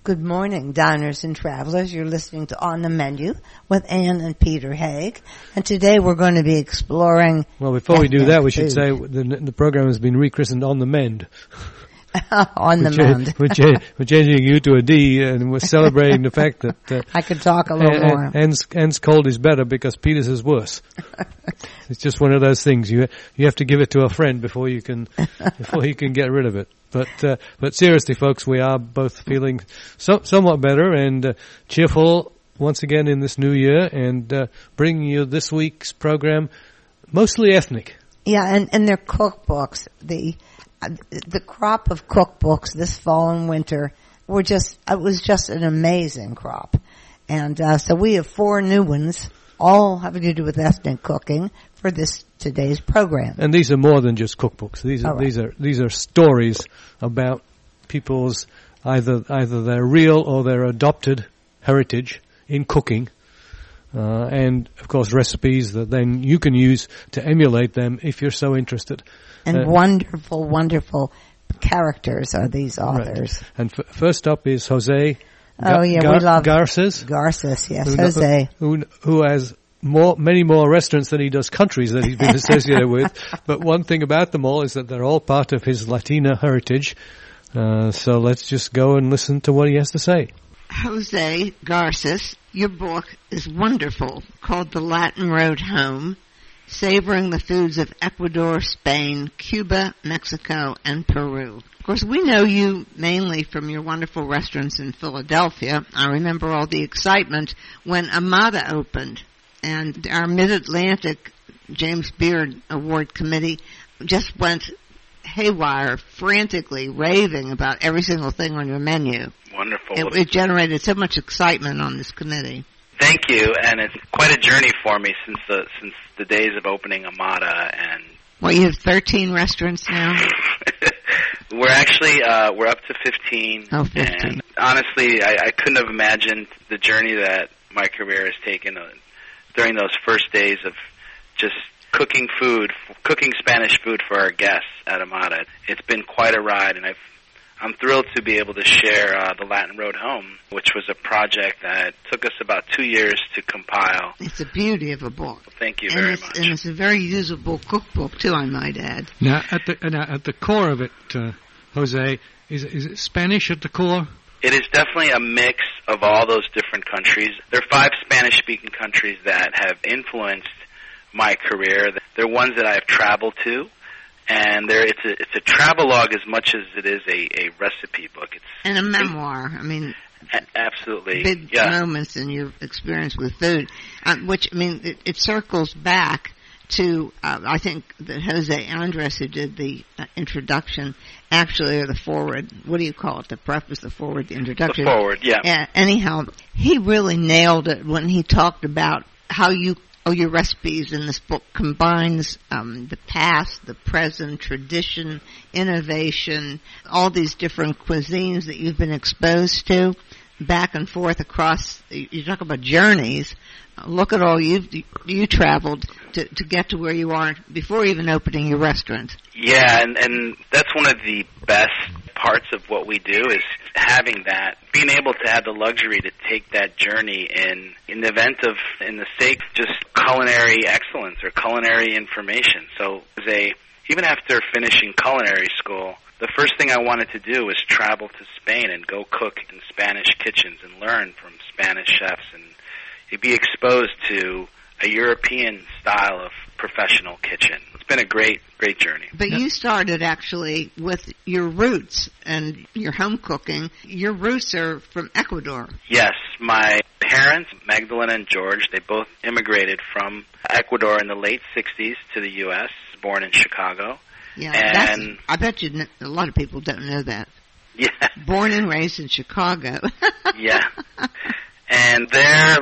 Good morning, diners and travelers. You're listening to On the Menu with Ann and Peter Haig. And today we're going to be exploring... Well, before we do that, we should say the program has been rechristened On the Mend. On the Mend. We're changing you to a D, and we're celebrating the fact that... I could talk a little more. Ann's cold is better because Peter's is worse. It's just one of those things. You have to give it to a friend before you can get rid of it. But seriously, folks, we are both feeling somewhat better and cheerful once again in this new year, and bringing you this week's program, mostly ethnic. Yeah, and their cookbooks. The crop of cookbooks this fall and winter it was just an amazing crop. And so we have 4 new ones, all having to do with ethnic cooking for today's program. And these are more than just cookbooks. These are stories about people's either their real or their adopted heritage in cooking, and of course recipes that then you can use to emulate them if you're so interested. And wonderful, wonderful characters are these authors. Right. And first up is Jose. We love Garces. Garces, yes, Jose. Who has many more restaurants than he does countries that he's been associated with. But one thing about them all is that they're all part of his Latina heritage. So let's just go and listen to what he has to say. Jose Garces, your book is wonderful, called The Latin Road Home, Savoring the Foods of Ecuador, Spain, Cuba, Mexico, and Peru. Of course, we know you mainly from your wonderful restaurants in Philadelphia. I remember all the excitement when Amada opened, and our Mid-Atlantic James Beard Award Committee just went haywire, frantically raving about every single thing on your menu. Wonderful. It generated so much excitement on this committee. Thank you, and it's quite a journey for me since the days of opening Amada. And well, you have 13 restaurants now. We're actually we're up to 15. Oh, 15. And honestly, I couldn't have imagined the journey that my career has taken during those first days of just cooking Spanish food for our guests at Amada. It's been quite a ride, and I'm thrilled to be able to share The Latin Road Home, which was a project that took us about 2 years to compile. It's a beauty of a book. Well, thank you very much. And it's a very usable cookbook, too, I might add. Now, at the core of it, Jose, is it Spanish at the core? It is definitely a mix of all those different countries. There are 5 Spanish-speaking countries that have influenced my career. They're ones that I have traveled to. And it's a travelogue as much as it is a recipe book. And a memoir. I mean, absolutely big moments in your experience with food, which I mean it circles back to I think that Jose Andres, who did the introduction, actually, or the foreword. What do you call it? The preface, the foreword, the introduction. The foreword, yeah. Anyhow, he really nailed it when he talked about how your recipes in this book combines the past, the present, tradition, innovation, all these different cuisines that you've been exposed to, back and forth across. You talk about journeys. Look at all you traveled to get to where you are before even opening your restaurant. Yeah, and that's one of the best parts of what we do is having that, being able to have the luxury to take that journey in the event of, in the sake of just culinary excellence or culinary information. So even after finishing culinary school, the first thing I wanted to do was travel to Spain and go cook in Spanish kitchens and learn from Spanish chefs and be exposed to a European style of professional kitchen. It's been a great journey. But you started actually with your roots and your home cooking. Your roots are from Ecuador. Yes, my parents, Magdalena and George, they both immigrated from Ecuador in the late 60s to the U.S., born in Chicago. Yeah, and I bet you a lot of people don't know that. Yeah. Born and raised in Chicago. Yeah. And there,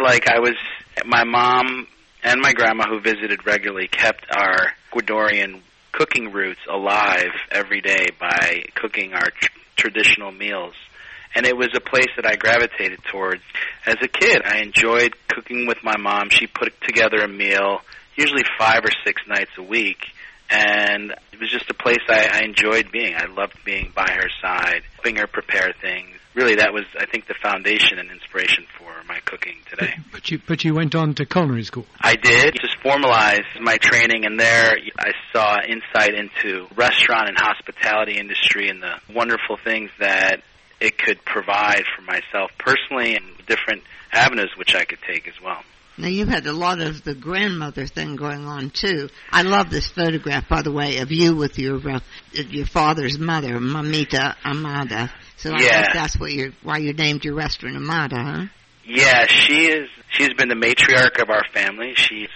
my mom and my grandma, who visited regularly, kept our Ecuadorian cooking roots alive every day by cooking our traditional meals. And it was a place that I gravitated towards. As a kid, I enjoyed cooking with my mom. She put together a meal, usually 5 or 6 nights a week. And it was just a place I enjoyed being. I loved being by her side, helping her prepare things. really that was, I think, the foundation and inspiration for my cooking today. But you went on to culinary school. I did. Just formalized my training, and there I saw insight into restaurant and hospitality industry and the wonderful things that it could provide for myself personally and different avenues which I could take as well. Now, you had a lot of the grandmother thing going on, too. I love this photograph, by the way, of you with your father's mother, Mamita Amada. So I guess that's why you named your restaurant Amada, huh? Yeah, she's been the matriarch of our family. She's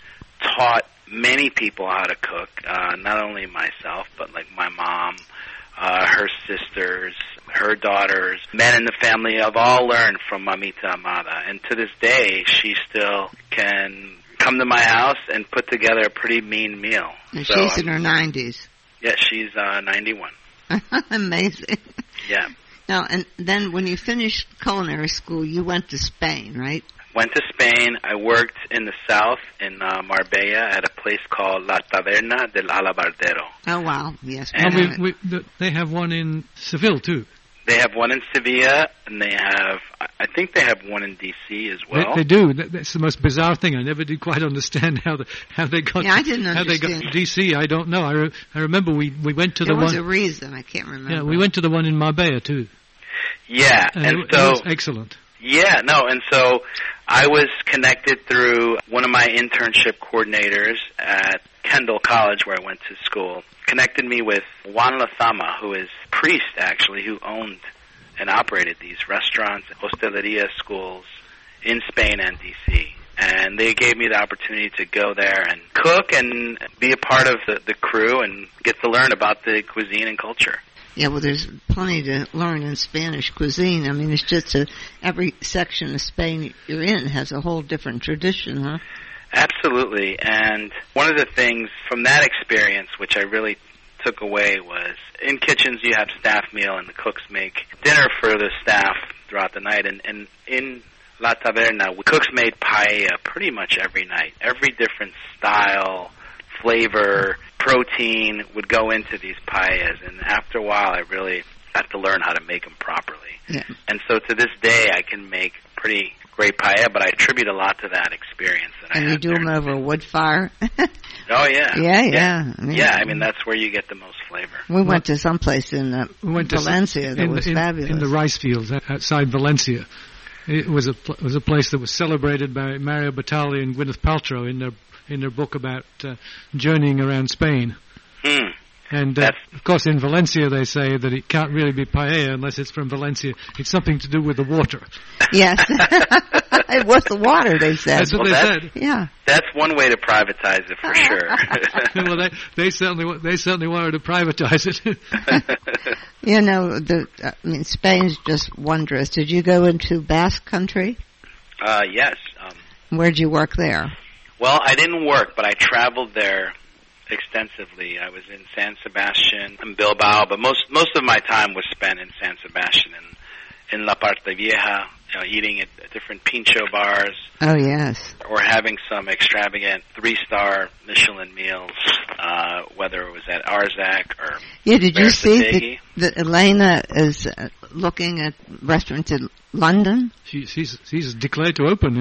taught many people how to cook, not only myself, but like my mom, her sisters, her daughters. Men in the family have all learned from Mamita Amada, and to this day, she still can come to my house and put together a pretty mean meal. And so she's in her 90s. Yeah, she's 91. Amazing. Yeah. Now, and then when you finished culinary school, you went to Spain, right? Went to Spain. I worked in the south, in Marbella, at a place called La Taberna del Alabardero. Oh, wow. Yes. And they have one in Seville, too. They have one in Sevilla, and I think they have one in D.C. as well. They do. That's the most bizarre thing. I never did quite understand how they got. Yeah, I didn't understand. How they got D.C. I don't know. I remember we went to the one. There was a reason. I can't remember. Yeah, we went to the one in Marbella too. Yeah, and so it was excellent. Yeah, no, and so I was connected through one of my internship coordinators at Kendall College, where I went to school. Connected me with Juan Lezama, who is a priest, actually, who owned and operated these restaurants, hosteleria schools in Spain and D.C. And they gave me the opportunity to go there and cook and be a part of the crew and get to learn about the cuisine and culture. Yeah, well, there's plenty to learn in Spanish cuisine. I mean, it's just every section of Spain you're in has a whole different tradition, huh? Absolutely. And one of the things from that experience, which I really took away, was in kitchens you have staff meal and the cooks make dinner for the staff throughout the night. And in La Taberna, cooks made paella pretty much every night. Every different style, flavor, protein would go into these paellas. And after a while, I really had to learn how to make them properly. Yeah. And so to this day, I can make pretty great paella, but I attribute a lot to that experience that I had. And you do them over a wood fire? Oh, yeah. Yeah. I mean, that's where you get the most flavor. We went to some place in Valencia that was fabulous. In the rice fields outside Valencia. It was a place that was celebrated by Mario Batali and Gwyneth Paltrow in their book about journeying around Spain. And, of course, in Valencia they say that it can't really be paella unless it's from Valencia. It's something to do with the water. Yes. It was the water, they said. That's what they said. Yeah. That's one way to privatize it for sure. Well, they certainly wanted to privatize it. You know, Spain's just wondrous. Did you go into Basque Country? Yes. Where'd you work there? Well, I didn't work, but I traveled there extensively. I was in San Sebastian and Bilbao, but most of my time was spent in San Sebastian and in La Parte Vieja, eating at different pincho bars. Oh, yes. Or having some extravagant 3-star Michelin meals, whether it was at Arzac or did you see that Elena is looking at restaurants in London? She's declared to open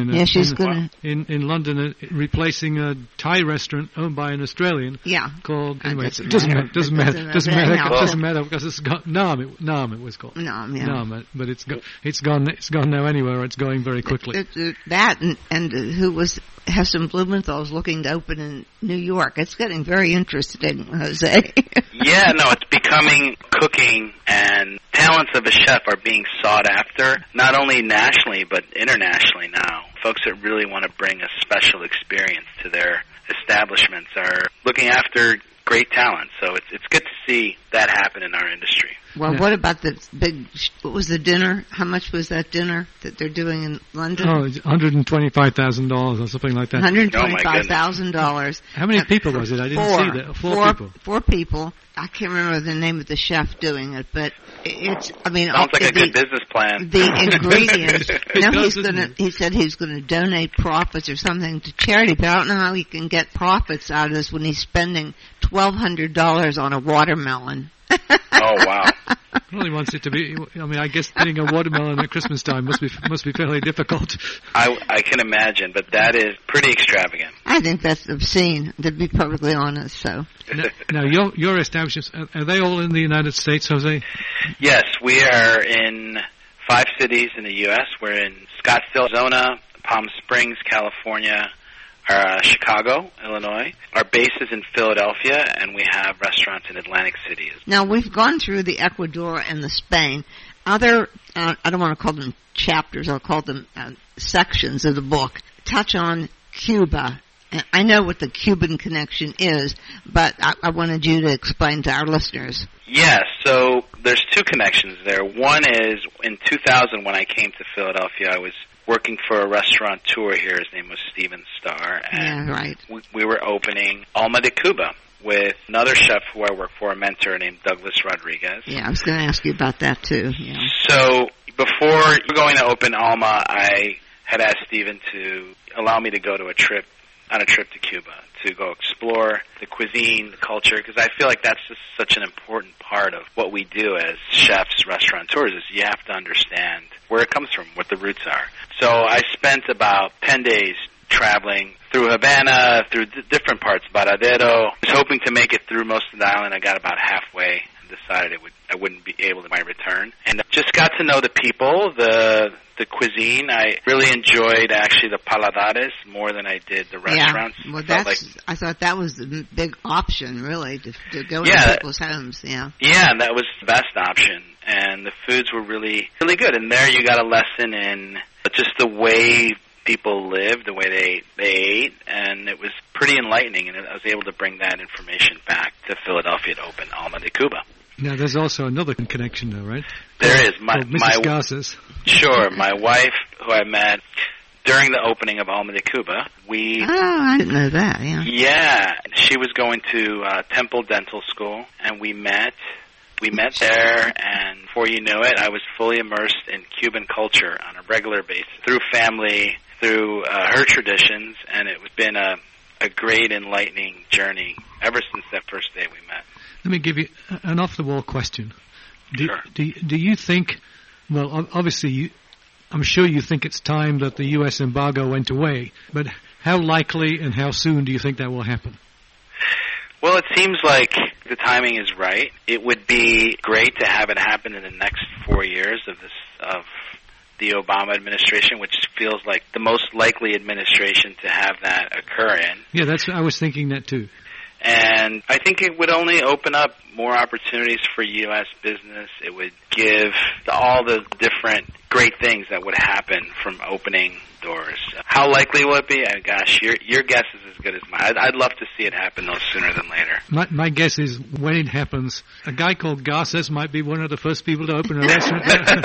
in London, replacing a Thai restaurant owned by an Australian. Yeah. Called it doesn't matter because it's got Nam. It was called Nam. Yeah. Nam, but it's gone now anywhere. It's going very quickly. That and who was Heston Blumenthal is looking to open in New York. It's getting very interesting, Jose. Yeah, no, it's becoming cooking, and talents of a chef are being sought after, not only nationally, but internationally now. Folks that really want to bring a special experience to their establishments are looking after great talent. So it's good to see that happen in our industry. Well, what about what was the dinner? How much was that dinner that they're doing in London? Oh, $125,000 or something like that. $125,000. How many people was it? I didn't see that. Four people. 4 people. I can't remember the name of the chef doing it, but sounds like a good business plan. The ingredients. He said he's going to donate profits or something to charity, but I don't know how he can get profits out of this when he's spending $1,200 on a watermelon. Oh, wow. Well, he wants it to be. I mean, I guess eating a watermelon at Christmas time must be fairly difficult. I can imagine, but that is pretty extravagant. I think that's obscene, to be perfectly honest. So Now your establishments, are they all in the United States, Jose? Yes, we are in 5 cities in the U.S. We're in Scottsdale, Arizona, Palm Springs, California, Chicago, Illinois. Our base is in Philadelphia, and we have restaurants in Atlantic City. now we've gone through the Ecuador and the Spain. Other, I don't want to call them chapters, I'll call them sections of the book, touch on Cuba. And I know what the Cuban connection is, but I wanted you to explain to our listeners. Yeah, so there's 2 connections there. One is in 2000 when I came to Philadelphia, I was working for a restaurateur here. His name was Steven Starr. And Yeah, right. we were opening Alma de Cuba with another chef who I work for, a mentor named Douglas Rodriguez. Yeah, I was going to ask you about that too. Yeah. So before going to open Alma, I had asked Steven to allow me to go on a trip to Cuba to go explore the cuisine, the culture, because I feel like that's just such an important part of what we do as chefs, restaurateurs, is you have to understand where it comes from, what the roots are. So I spent about 10 days traveling through Havana, through different parts, Baradero. I was hoping to make it through most of the island. I got about halfway and decided I wouldn't be able to my return. And just got to know the people, the cuisine. I really enjoyed actually the paladares more than I did the restaurants. Yeah, well, I thought that was the big option, really, to go into people's homes. Yeah. Yeah, that was the best option, and the foods were really, really good. And there you got a lesson in just the way people lived, the way they ate, and it was pretty enlightening. And I was able to bring that information back to Philadelphia to open Alma de Cuba. Now, there's also another connection, though, right? There is. Mrs. Garces. Sure. My wife, who I met during the opening of Alma de Cuba, Oh, I didn't know that, yeah. Yeah. She was going to Temple Dental School, and we met. We met there, and before you knew it, I was fully immersed in Cuban culture on a regular basis, through family, through her traditions, and it's been a great, enlightening journey ever since that first day we met. Let me give you an off-the-wall question. Sure. Do you think, well, obviously, I'm sure you think it's time that the U.S. embargo went away, but how likely and how soon do you think that will happen? Well, it seems like the timing is right. It would be great to have it happen in the next 4 years of the Obama administration, which feels like the most likely administration to have that occur in. Yeah, I was thinking that too. And I think it would only open up more opportunities for U.S. business. It would give all the different great things that would happen from opening doors. How likely will it be? Gosh, your guess is as good as mine. I'd love to see it happen, though, sooner than later. My guess is when it happens, a guy called Garces might be one of the first people to open a restaurant.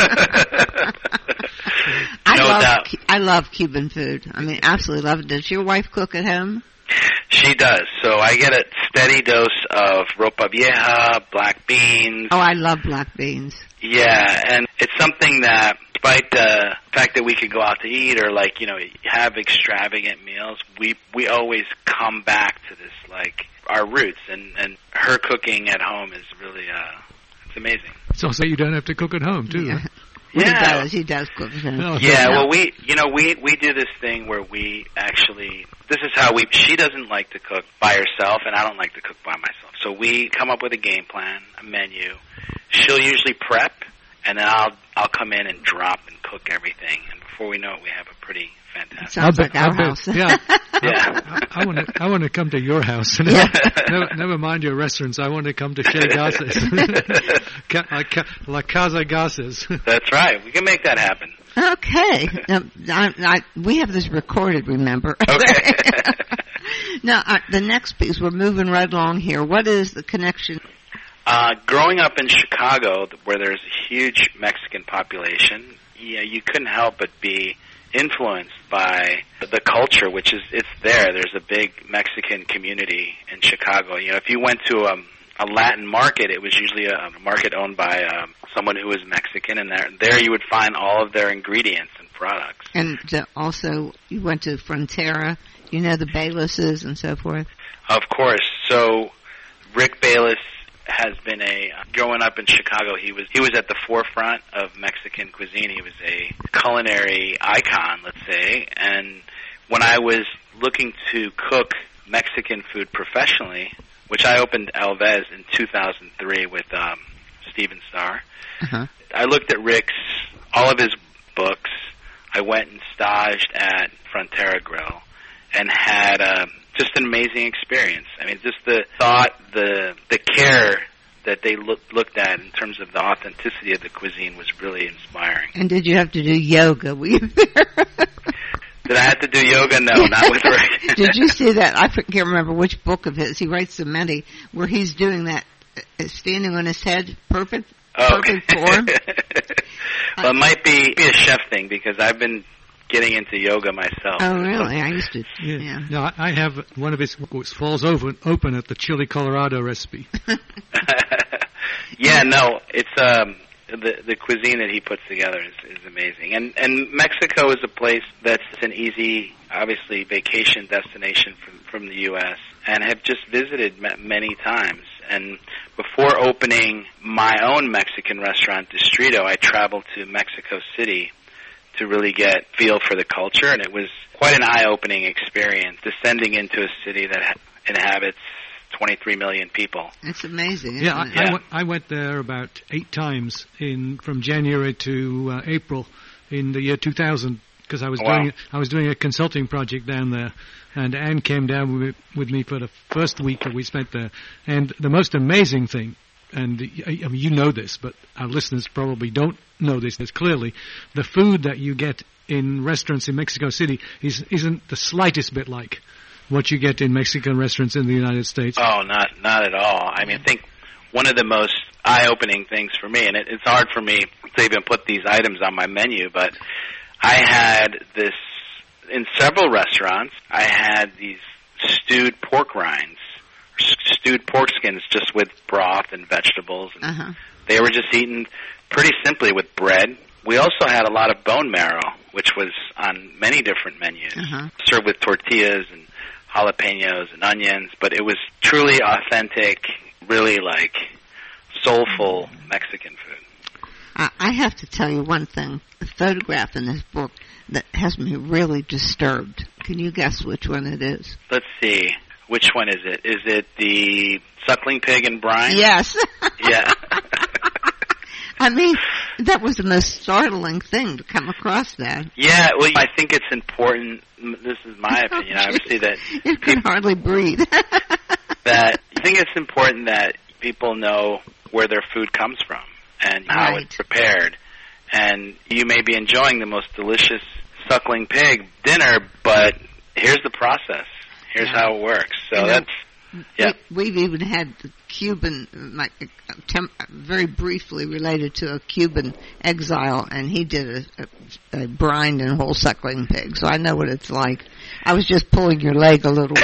I love Cuban food. I mean, absolutely love it. Does your wife cook at home? She does. So I get a steady dose of ropa vieja, black beans. Oh, I love black beans. Yeah, and it's something that, despite the fact that we could go out to eat or, like, you know, have extravagant meals, we always come back to this, like, our roots. And her cooking at home is really, it's amazing. It's also you don't have to cook at home, too. Yeah. Huh? Yeah. He does cook at home. No. Yeah, well, we do this thing where we actually, this is how she doesn't like to cook by herself, and I don't like to cook by myself. So we come up with a game plan, a menu. She'll usually prep, and then I'll come in and drop and cook everything. And before we know it, we have a pretty fantastic. Sounds like our house. Yeah. Yeah. I want to come to your house. Never mind your restaurants. I want to come to Chez Garces. La Casa Garces. That's right. We can make that happen. Okay. Now, we have this recorded, remember? Okay. Now, the next piece, we're moving right along here. What is the connection? Growing up in Chicago, where there's a huge Mexican population, you couldn't help but be influenced by the culture, which is, it's there. There's a big Mexican community in Chicago. You know, if you went to a Latin market, it was usually a market owned by someone who was Mexican, and there you would find all of their ingredients and products. And also, you went to Frontera, you know, the Baylesses and so forth? Of course. So Rick Bayless has been growing up in Chicago, he was at the forefront of Mexican cuisine. He was a culinary icon, let's say. And when I was looking to cook Mexican food professionally, which I opened Alves in 2003 with Steven Starr, I looked at all of his books. I went and staged at Frontera Grill and had just an amazing experience. I mean, just the thought, the care that they looked at in terms of the authenticity of the cuisine was really inspiring. And did you have to do yoga? Were you there? Did I have to do yoga? No, not with Rick. Did you see that? I can't remember which book of his. He writes so many where he's doing that, standing on his head, perfect form. Well, it might be a chef thing because I've been getting into yoga myself. Oh, really? I used to. Yeah. No, I have one of his books falls open at the chili Colorado recipe. Yeah, no, it's the cuisine that he puts together is amazing. And Mexico is a place that's an easy, obviously, vacation destination from the U.S. and have just visited many times. And before opening my own Mexican restaurant, Distrito, I traveled to Mexico City to really get feel for the culture, and it was quite an eye-opening experience descending into a city that inhabits 23 million people. It's amazing. Yeah, I went there about 8 times from January to April in the year 2000 because I was doing a consulting project down there, and Anne came down with me for the first week that we spent there. And the most amazing thing, and I mean, you know this, but our listeners probably don't know this clearly, the food that you get in restaurants in Mexico City isn't the slightest bit like what you get in Mexican restaurants in the United States. Oh, not at all. I mean, I think one of the most eye-opening things for me, and it's hard for me to even put these items on my menu, but I had this in several restaurants. I had these stewed pork rinds, stewed pork skins, just with broth and vegetables. And they were just eaten pretty simply with bread. We also had a lot of bone marrow, which was on many different menus, served with tortillas and jalapenos and onions. But it was truly authentic, really like soulful Mexican food. I have to tell you one thing. The photograph in this book that has me really disturbed. Can you guess which one it is? Let's see. Which one is it? Is it the suckling pig and brine? Yes. Yeah. I mean, that was the most startling thing to come across that. Yeah, well, I think it's important. This is my opinion, obviously, that you can hardly breathe. I think it's important that people know where their food comes from and how it's prepared. And you may be enjoying the most delicious suckling pig dinner, but here's the process. Here's how it works. So we've even had the Cuban, very briefly related to a Cuban exile, and he did a brined and whole suckling pig. So I know what it's like. I was just pulling your leg a little bit.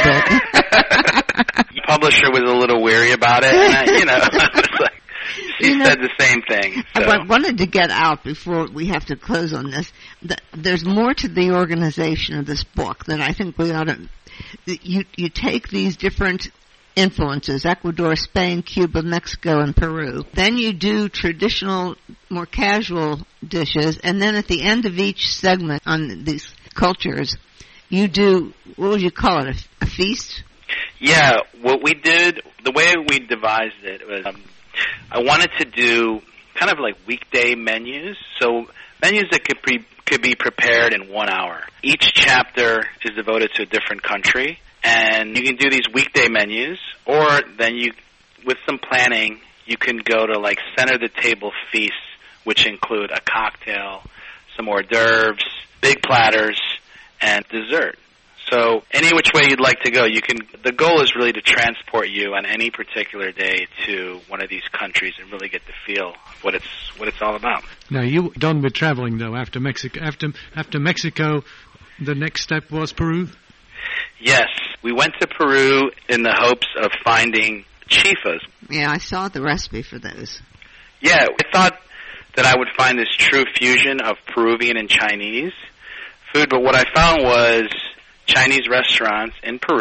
The publisher was a little weary about it, and it's like, she said the same thing. So. I wanted to get out before we have to close on this. There's more to the organization of this book that I think we ought to. You take these different influences: Ecuador, Spain, Cuba, Mexico, and Peru. Then you do traditional, more casual dishes, and then at the end of each segment on these cultures, you do, what would you call it? A feast? Yeah, what we did, the way we devised it was. I wanted to do kind of like weekday menus, so menus that could be prepared in 1 hour. Each chapter is devoted to a different country, and you can do these weekday menus, or then with some planning, you can go to like center-the-table feasts, which include a cocktail, some hors d'oeuvres, big platters, and dessert. So any which way you'd like to go, the goal is really to transport you on any particular day to one of these countries and really get the feel of what it's all about. Now, you done with traveling though after Mexico. After Mexico, the next step was Peru? Yes, we went to Peru in the hopes of finding chifas. Yeah, I saw the recipe for those. Yeah, I thought that I would find this true fusion of Peruvian and Chinese food, but what I found was Chinese restaurants in Peru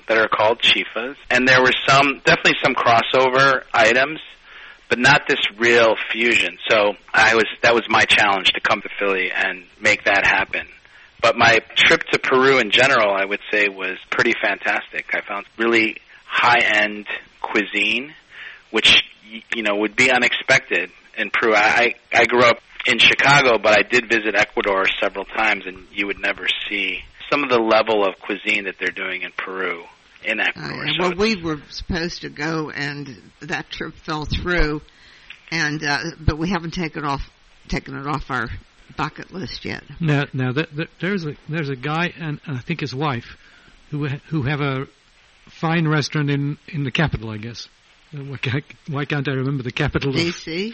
that are called chifas, and there were definitely some crossover items, but not this real fusion. So that was my challenge, to come to Philly and make that happen. But my trip to Peru in general, I would say, was pretty fantastic. I found really high-end cuisine, which, would be unexpected in Peru. I grew up in Chicago, but I did visit Ecuador several times, and you would never see some of the level of cuisine that they're doing in Peru in Ecuador. Well, we were supposed to go, and that trip fell through, and but we haven't taken it off our bucket list yet. Now there's a guy and I think his wife who have a fine restaurant in the capital, I guess. Why can't I remember the capital? D.C.?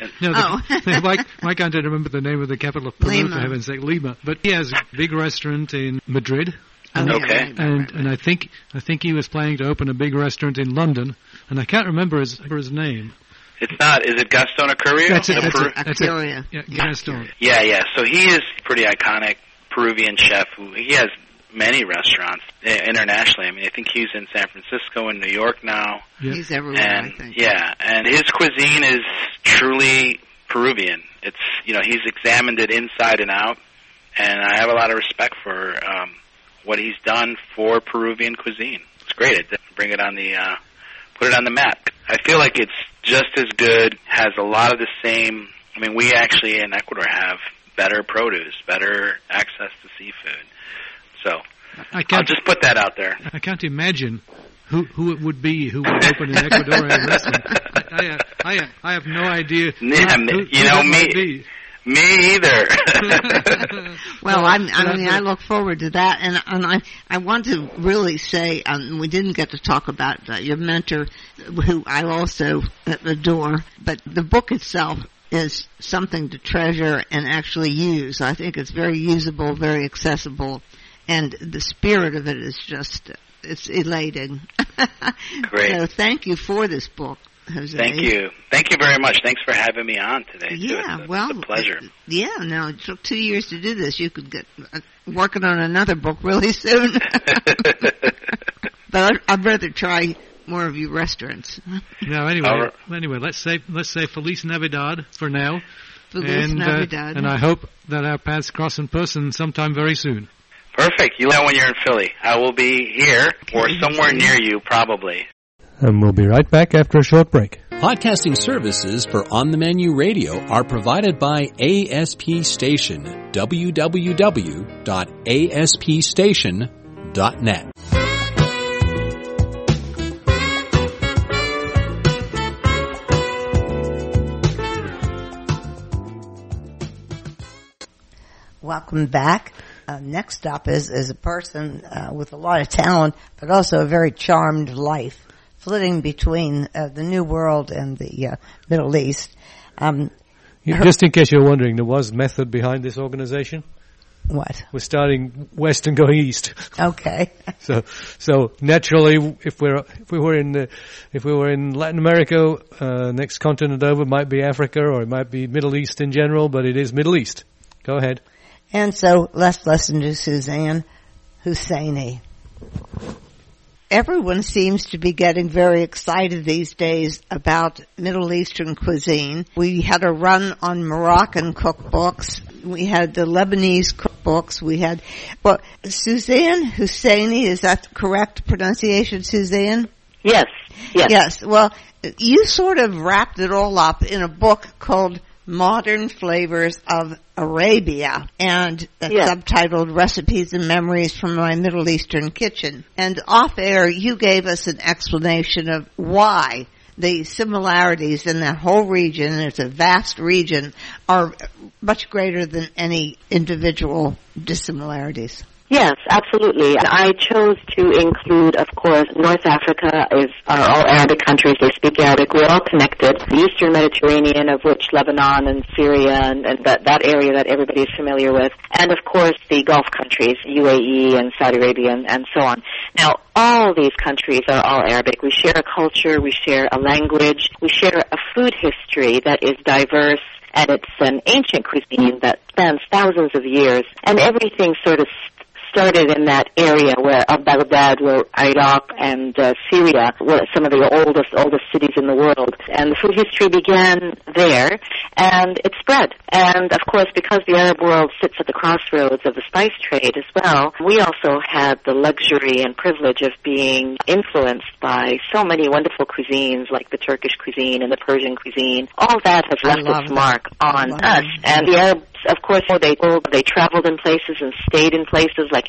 Why can't I remember the name of the capital of Peru? Lima. For heaven's sake, Lima. But he has a big restaurant in Madrid. Okay. And I think he was planning to open a big restaurant in London, and I can't remember his name. It's not. Is it Gaston Acurio? That's it. Acurio. Yeah, Gaston. Yeah. So he is a pretty iconic Peruvian chef. He has many restaurants internationally. I mean, I think he's in San Francisco and New York now. Yep. He's everywhere, And I think. yeah, and his cuisine is truly Peruvian. It's he's examined it inside and out, and I have a lot of respect for what he's done for Peruvian cuisine. It's great. It bring it on the put it on the map. I feel like it's just as good. Has a lot of the same. I mean, we actually in Ecuador have better produce, better access to seafood. So I'll just put that out there. I can't imagine who it would be who would open an Ecuadorian restaurant. I have no idea. Yeah, me either. Well, I look forward to that, and I want to really say we didn't get to talk about your mentor, who I also adore, but the book itself is something to treasure and actually use. I think it's very usable, very accessible, and the spirit of it is just, it's elating. Great. So thank you for this book, Jose. Thank you. Thank you very much. Thanks for having me on today. Yeah, it's a pleasure. It took 2 years to do this. You could get working on another book really soon. But I'd rather try more of your restaurants. No, anyway, let's say Feliz Navidad for now. Feliz Navidad. And I hope that our paths cross in person sometime very soon. Perfect. You know when you're in Philly. I will be here or somewhere near you, probably. And we'll be right back after a short break. Podcasting services for On the Menu Radio are provided by ASP Station, www.aspstation.net. Welcome back. Next up is a person with a lot of talent, but also a very charmed life, flitting between the New World and the Middle East. Just in case you're wondering, there was method behind this organization. What? We're starting west and going east. Okay. So naturally, if we were in Latin America, next continent over might be Africa, or it might be Middle East in general, but it is Middle East. Go ahead. And so let's listen to Suzanne Husseini. Everyone seems to be getting very excited these days about Middle Eastern cuisine. We had a run on Moroccan cookbooks. We had the Lebanese cookbooks. Suzanne Husseini, is that correct pronunciation, Suzanne? Yes. Yes. Well, you sort of wrapped it all up in a book called Modern Flavors of Arabia, and subtitled Recipes and Memories from My Middle Eastern Kitchen. And off air, you gave us an explanation of why the similarities in that whole region, it's a vast region, are much greater than any individual dissimilarities. Yes, absolutely. And I chose to include, of course, North Africa are all Arabic countries. They speak Arabic. We're all connected. The Eastern Mediterranean, of which Lebanon and Syria and that area that everybody is familiar with. And, of course, the Gulf countries, UAE and Saudi Arabia and so on. Now, all these countries are all Arabic. We share a culture. We share a language. We share a food history that is diverse. And it's an ancient cuisine that spans thousands of years. And everything sort of started in that area of Baghdad, where Iraq and Syria were some of the oldest cities in the world. And the food history began there, and it spread. And, of course, because the Arab world sits at the crossroads of the spice trade as well, we also had the luxury and privilege of being influenced by so many wonderful cuisines, like the Turkish cuisine and the Persian cuisine. All that has left its mark on us. And the Arabs, of course, they traveled in places and stayed in places like,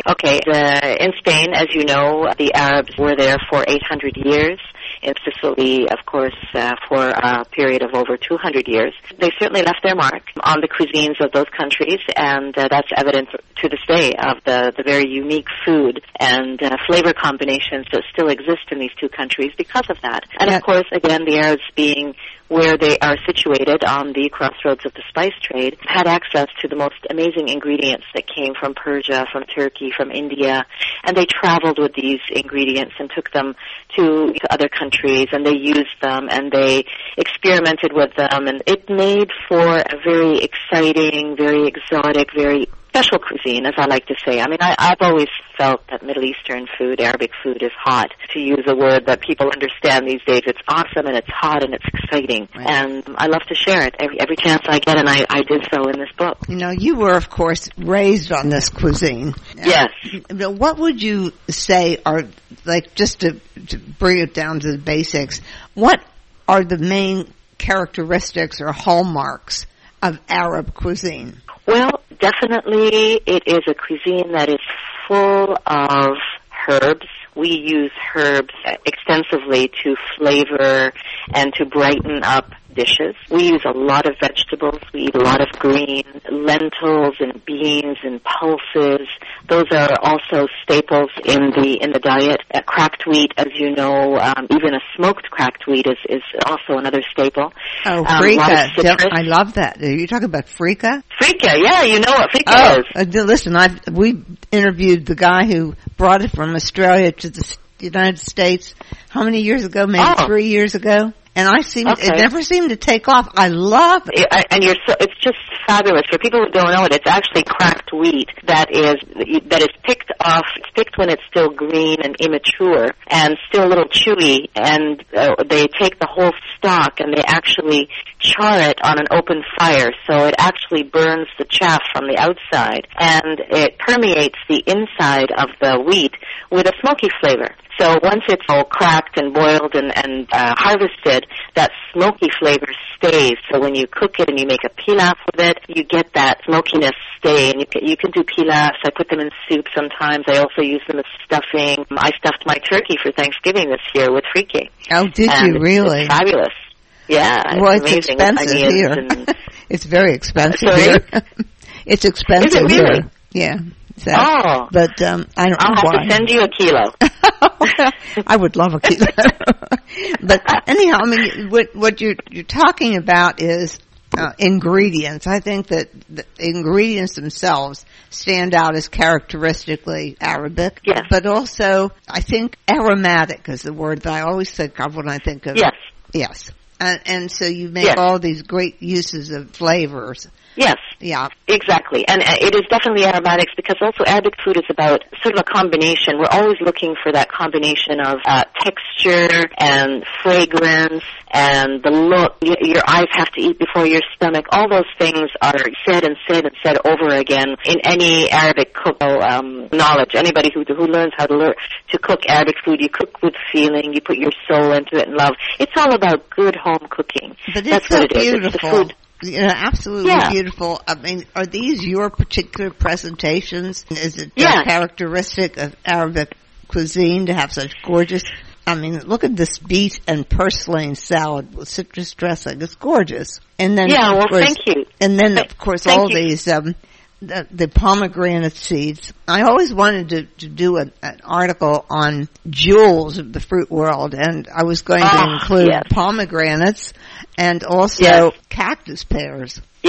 in Spain, as you know, the Arabs were there for 800 years. In Sicily, of course, for a period of over 200 years. They certainly left their mark on the cuisines of those countries, and that's evident to this day of the very unique food and flavor combinations that still exist in these two countries because of that. And, of course, again, the Arabs being where they are situated on the crossroads of the spice trade, had access to the most amazing ingredients that came from Persia, from Turkey, from India, and they traveled with these ingredients and took them to other countries, and they used them, and they experimented with them, and it made for a very exciting, very exotic, very special cuisine, as I like to say. I mean, I've always felt that Middle Eastern food, Arabic food, is hot. To use a word that people understand these days, it's awesome and it's hot and it's exciting. Right. And I love to share it every chance I get, and I did so in this book. You know, you were, of course, raised on this cuisine. Yes. What would you say are, like, just to bring it down to the basics, what are the main characteristics or hallmarks of Arab cuisine? Well, definitely it is a cuisine that is full of herbs. We use herbs extensively to flavor and to brighten up dishes. We use a lot of vegetables. We eat a lot of greens, lentils and beans and pulses. Those are also staples in the diet. Cracked wheat, as you know, even a smoked cracked wheat is also another staple. Oh, freekeh. I love that. Are you talking about freekeh? Freekeh, yeah, you know what freekeh is. Listen, we interviewed the guy who brought it from Australia to the United States. How many years ago? Maybe 3 years ago. And it never seemed to take off. I love it. It's just fabulous. For people who don't know it, it's actually cracked wheat that is picked off. It's picked when it's still green and immature and still a little chewy, and they take the whole stalk and they actually char it on an open fire, so it actually burns the chaff from the outside, and it permeates the inside of the wheat with a smoky flavor. So once it's all cracked and boiled and harvested, that smoky flavor stays. So when you cook it and you make a pilaf with it, you get that smokiness stay. And you can do pilafs. I put them in soup sometimes. I also use them as stuffing. I stuffed my turkey for Thanksgiving this year with freekeh. Oh, did you really? It's fabulous. Yeah. Well, it's expensive here. It's very expensive here. It's expensive Is it really? here. Yeah. So, but I'll have to send you a kilo. I would love a kilo. But anyhow, I mean, what you're talking about is ingredients. I think that the ingredients themselves stand out as characteristically Arabic. Yes. But also, I think aromatic is the word that I always think of when I think of. Yes. Yes. And so you make all these great uses of flavors. Yes. Yeah. Exactly. And it is definitely aromatics, because also Arabic food is about sort of a combination. We're always looking for that combination of texture and fragrance and the look. Your eyes have to eat before your stomach. All those things are said and said and said over again in any Arabic knowledge. Anybody who learns how to cook Arabic food, you cook with feeling, you put your soul into it and love. It's all about good home cooking. But that's so what it beautiful. is. It's the food. Absolutely beautiful. I mean, are these your particular presentations? Is it characteristic of Arabic cuisine to have such gorgeous? I mean, look at this beet and purslane salad with citrus dressing. It's gorgeous. And then, thank you. And then, of course, these the pomegranate seeds. I always wanted to do an article on jewels of the fruit world, and I was going to include pomegranates and also cactus pears. Yes.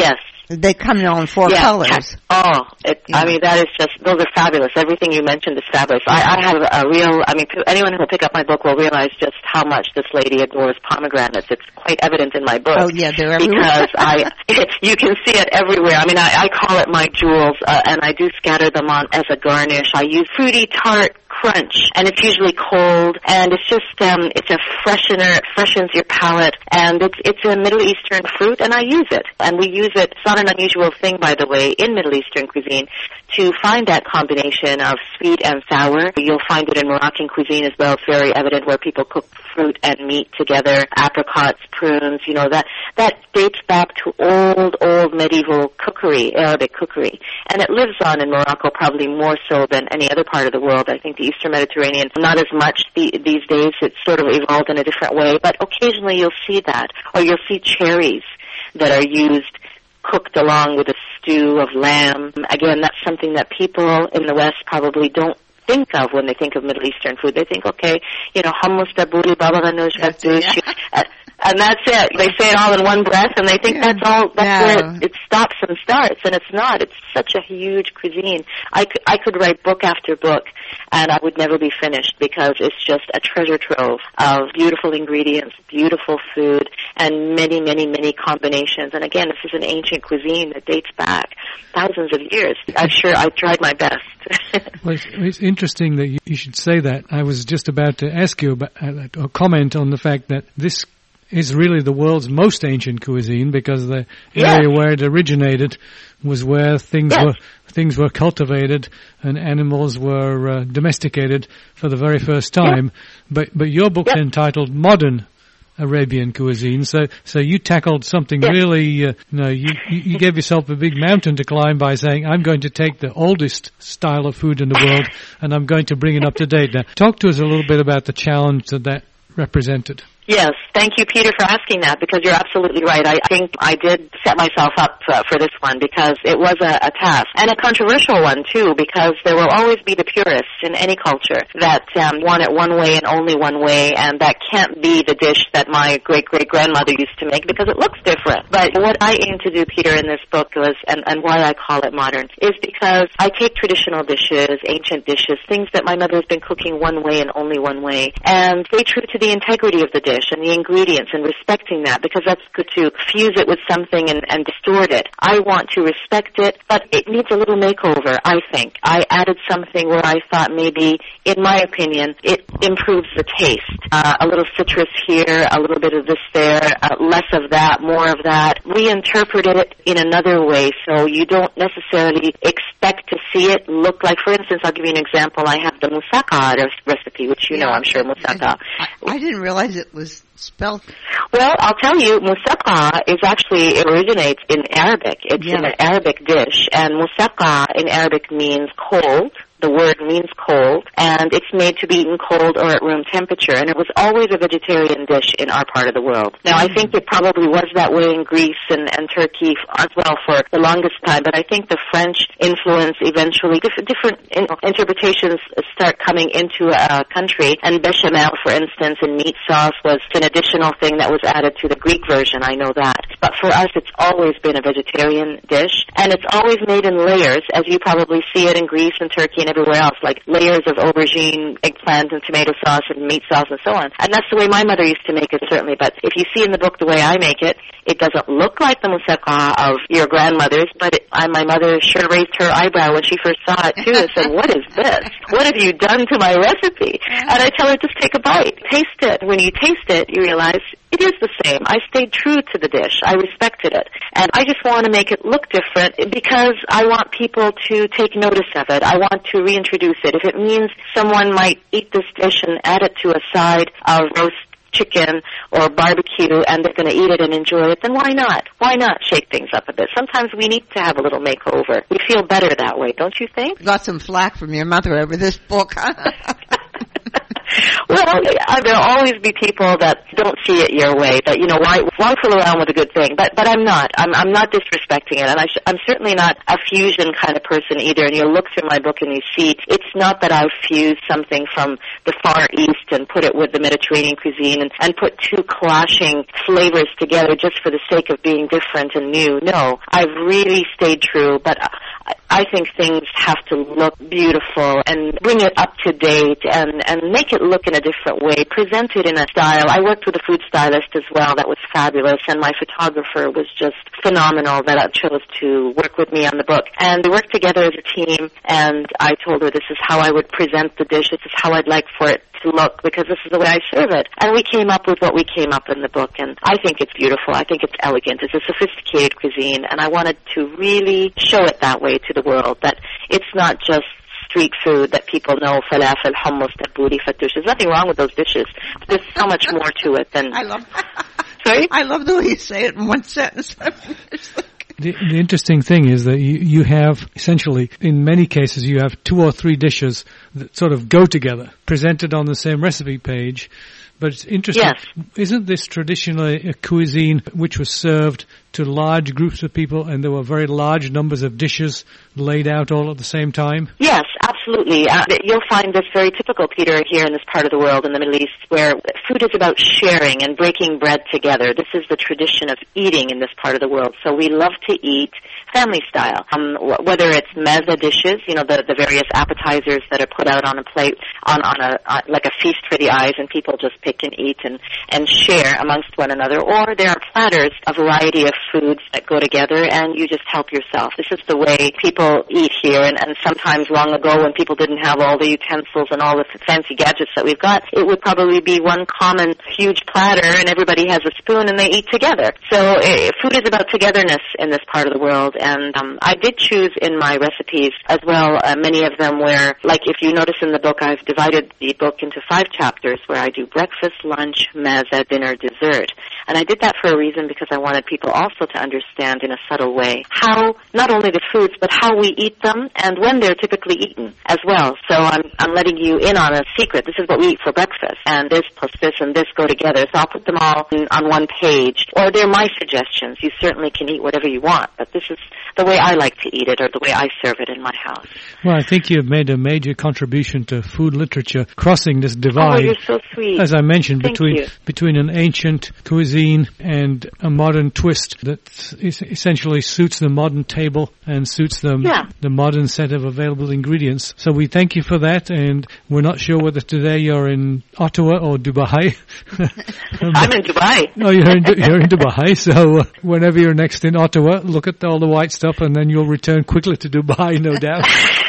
They come in on 4 colors. I mean, that is just, those are fabulous. Everything you mentioned is fabulous. I have a real, I mean, anyone who will pick up my book will realize just how much this lady adores pomegranates. It's quite evident in my book. Oh, yeah, they're everywhere. Because you can see it everywhere. I mean, I call it my jewels, and I do scatter them on as a garnish. I use fruity tart crunch, and it's usually cold, and it's just, it's a freshener, it freshens your palate, and it's a Middle Eastern fruit, and I use it. And we use it, it's not an unusual thing, by the way, in Middle Eastern cuisine, to find that combination of sweet and sour. You'll find it in Moroccan cuisine as well. It's very evident where people cook fruit and meat together, apricots, prunes, you know, that dates back to old medieval cookery, Arabic cookery. And it lives on in Morocco probably more so than any other part of the world. I think the Eastern Mediterranean, not as much these days. It's sort of evolved in a different way. But occasionally you'll see that. Or you'll see cherries that are used, cooked along with a stew of lamb. Again, that's something that people in the West probably don't think of when they think of Middle Eastern food. They think, okay, you know, hummus, tabbouleh, baba ganoush, and that's it. They say it all in one breath, and they think that's where it stops and starts, and it's not. It's such a huge cuisine. I could write book after book, and I would never be finished because it's just a treasure trove of beautiful ingredients, beautiful food, and many, many, many combinations. And again, this is an ancient cuisine that dates back thousands of years. I'm sure I tried my best. Well, it's interesting that you should say that. I was just about to ask you about, or comment on the fact that this is really the world's most ancient cuisine, because the area where it originated was where things were cultivated and animals were domesticated for the very first time. But your book's entitled Modern Arabian Cuisine, so you tackled something really, you gave yourself a big mountain to climb by saying, I'm going to take the oldest style of food in the world and I'm going to bring it up to date. Now, talk to us a little bit about the challenge that represented. Yes, thank you, Peter, for asking that, because you're absolutely right. I think I did set myself up for this one because it was a task, and a controversial one, too, because there will always be the purists in any culture that want it one way and only one way, and that can't be the dish that my great-great-grandmother used to make because it looks different. But what I aim to do, Peter, in this book was, and why I call it modern, is because I take traditional dishes, ancient dishes, things that my mother has been cooking one way and only one way, and stay true to the integrity of the dish and the ingredients and respecting that, because that's good to fuse it with something and distort it. I want to respect it, but it needs a little makeover, I think. I added something where I thought maybe, in my opinion, it improves the taste. A little citrus here, a little bit of this there, less of that, more of that. Reinterpreted it in another way, so you don't necessarily expect to see it look like, for instance, I'll give you an example. I have the moussaka recipe, which you know, I'm sure, moussaka. I didn't realize it was spelled. Well, I'll tell you, moussaka it originates in Arabic. It's an Arabic dish, and moussaka in Arabic means cold. The word means cold, and it's made to be eaten cold or at room temperature, and it was always a vegetarian dish in our part of the world. Now, I think it probably was that way in Greece and Turkey as well for the longest time, but I think the French influence eventually, different interpretations start coming into a country, and bechamel, for instance, in meat sauce was an additional thing that was added to the Greek version, I know that. But for us, it's always been a vegetarian dish, and it's always made in layers, as you probably see it in Greece and Turkey and everywhere else, like layers of aubergine, eggplant, and tomato sauce, and meat sauce, and so on. And that's the way my mother used to make it, certainly. But if you see in the book the way I make it, it doesn't look like the moussaka of your grandmother's, but my mother sure raised her eyebrow when she first saw it, too, and said, what is this? What have you done to my recipe? And I tell her, just take a bite. Taste it. When you taste it, you realize it is the same. I stayed true to the dish. I respected it. And I just want to make it look different because I want people to take notice of it. I want to reintroduce it. If it means someone might eat this dish and add it to a side of roast chicken or barbecue and they're going to eat it and enjoy it, then why not? Why not shake things up a bit? Sometimes we need to have a little makeover. We feel better that way, don't you think? Got some flack from your mother over this book. Well, there'll always be people that don't see it your way. That why fool around with a good thing? But I'm not. I'm not disrespecting it, and I'm certainly not a fusion kind of person either. And you'll look through my book and you see it's not that I've fused something from the Far East and put it with the Mediterranean cuisine and put two clashing flavors together just for the sake of being different and new. No, I've really stayed true, but I think things have to look beautiful and bring it up to date and make it look in a different way, present it in a style. I worked with a food stylist as well that was fabulous, and my photographer was just phenomenal that chose to work with me on the book. And we worked together as a team, and I told her this is how I would present the dish, this is how I'd like for it to look, because this is the way I serve it. And we came up with what we came up in the book, and I think it's beautiful. I think it's elegant. It's a sophisticated cuisine, and I wanted to really show it that way to the world, that it's not just street food that people know, falafel, hummus, tabbouleh, fattoush. There's nothing wrong with those dishes. But there's so much more to it than... I love Sorry? I love the way you say it in one sentence. The interesting thing is that you have, essentially, in many cases, you have 2 or 3 dishes that sort of go together, presented on the same recipe page. But it's interesting. Yes. Isn't this traditionally a cuisine which was served to large groups of people, and there were very large numbers of dishes laid out all at the same time? Yes, absolutely. You'll find this very typical, Peter, here in this part of the world, in the Middle East, where food is about sharing and breaking bread together. This is the tradition of eating in this part of the world. So we love to eat family style. Whether it's meza dishes, the various appetizers that are put out on a plate, on like a feast for the eyes, and people just pick and eat and share amongst one another, or there are platters, a variety of foods that go together, and you just help yourself. This is the way people eat here, and sometimes long ago when people didn't have all the utensils and all the fancy gadgets that we've got, it would probably be one common huge platter, and everybody has a spoon and they eat together. So food is about togetherness in this part of the world, and I did choose in my recipes as well, many of them where, like if you notice in the book, I've divided the book into 5 chapters where I do breakfast, lunch, meza, dinner, dessert. And I did that for a reason, because I wanted people also to understand in a subtle way how, not only the foods, but how we eat them and when they're typically eaten as well. So I'm letting you in on a secret. This is what we eat for breakfast, and this plus this and this go together. So I'll put them all on one page. Or they're my suggestions. You certainly can eat whatever you want, but this is the way I like to eat it, or the way I serve it in my house. Well, I think you've made a major contribution to food literature, crossing this divide. Oh, you're so sweet. As I mentioned, Thank between an ancient cuisine and a modern twist that essentially suits the modern table and suits the modern set of available ingredients. So we thank you for that, and we're not sure whether today you're in Ottawa or Dubai. I'm in Dubai. No, you're in Dubai, so whenever you're next in Ottawa, look at all the white stuff, and then you'll return quickly to Dubai, no doubt.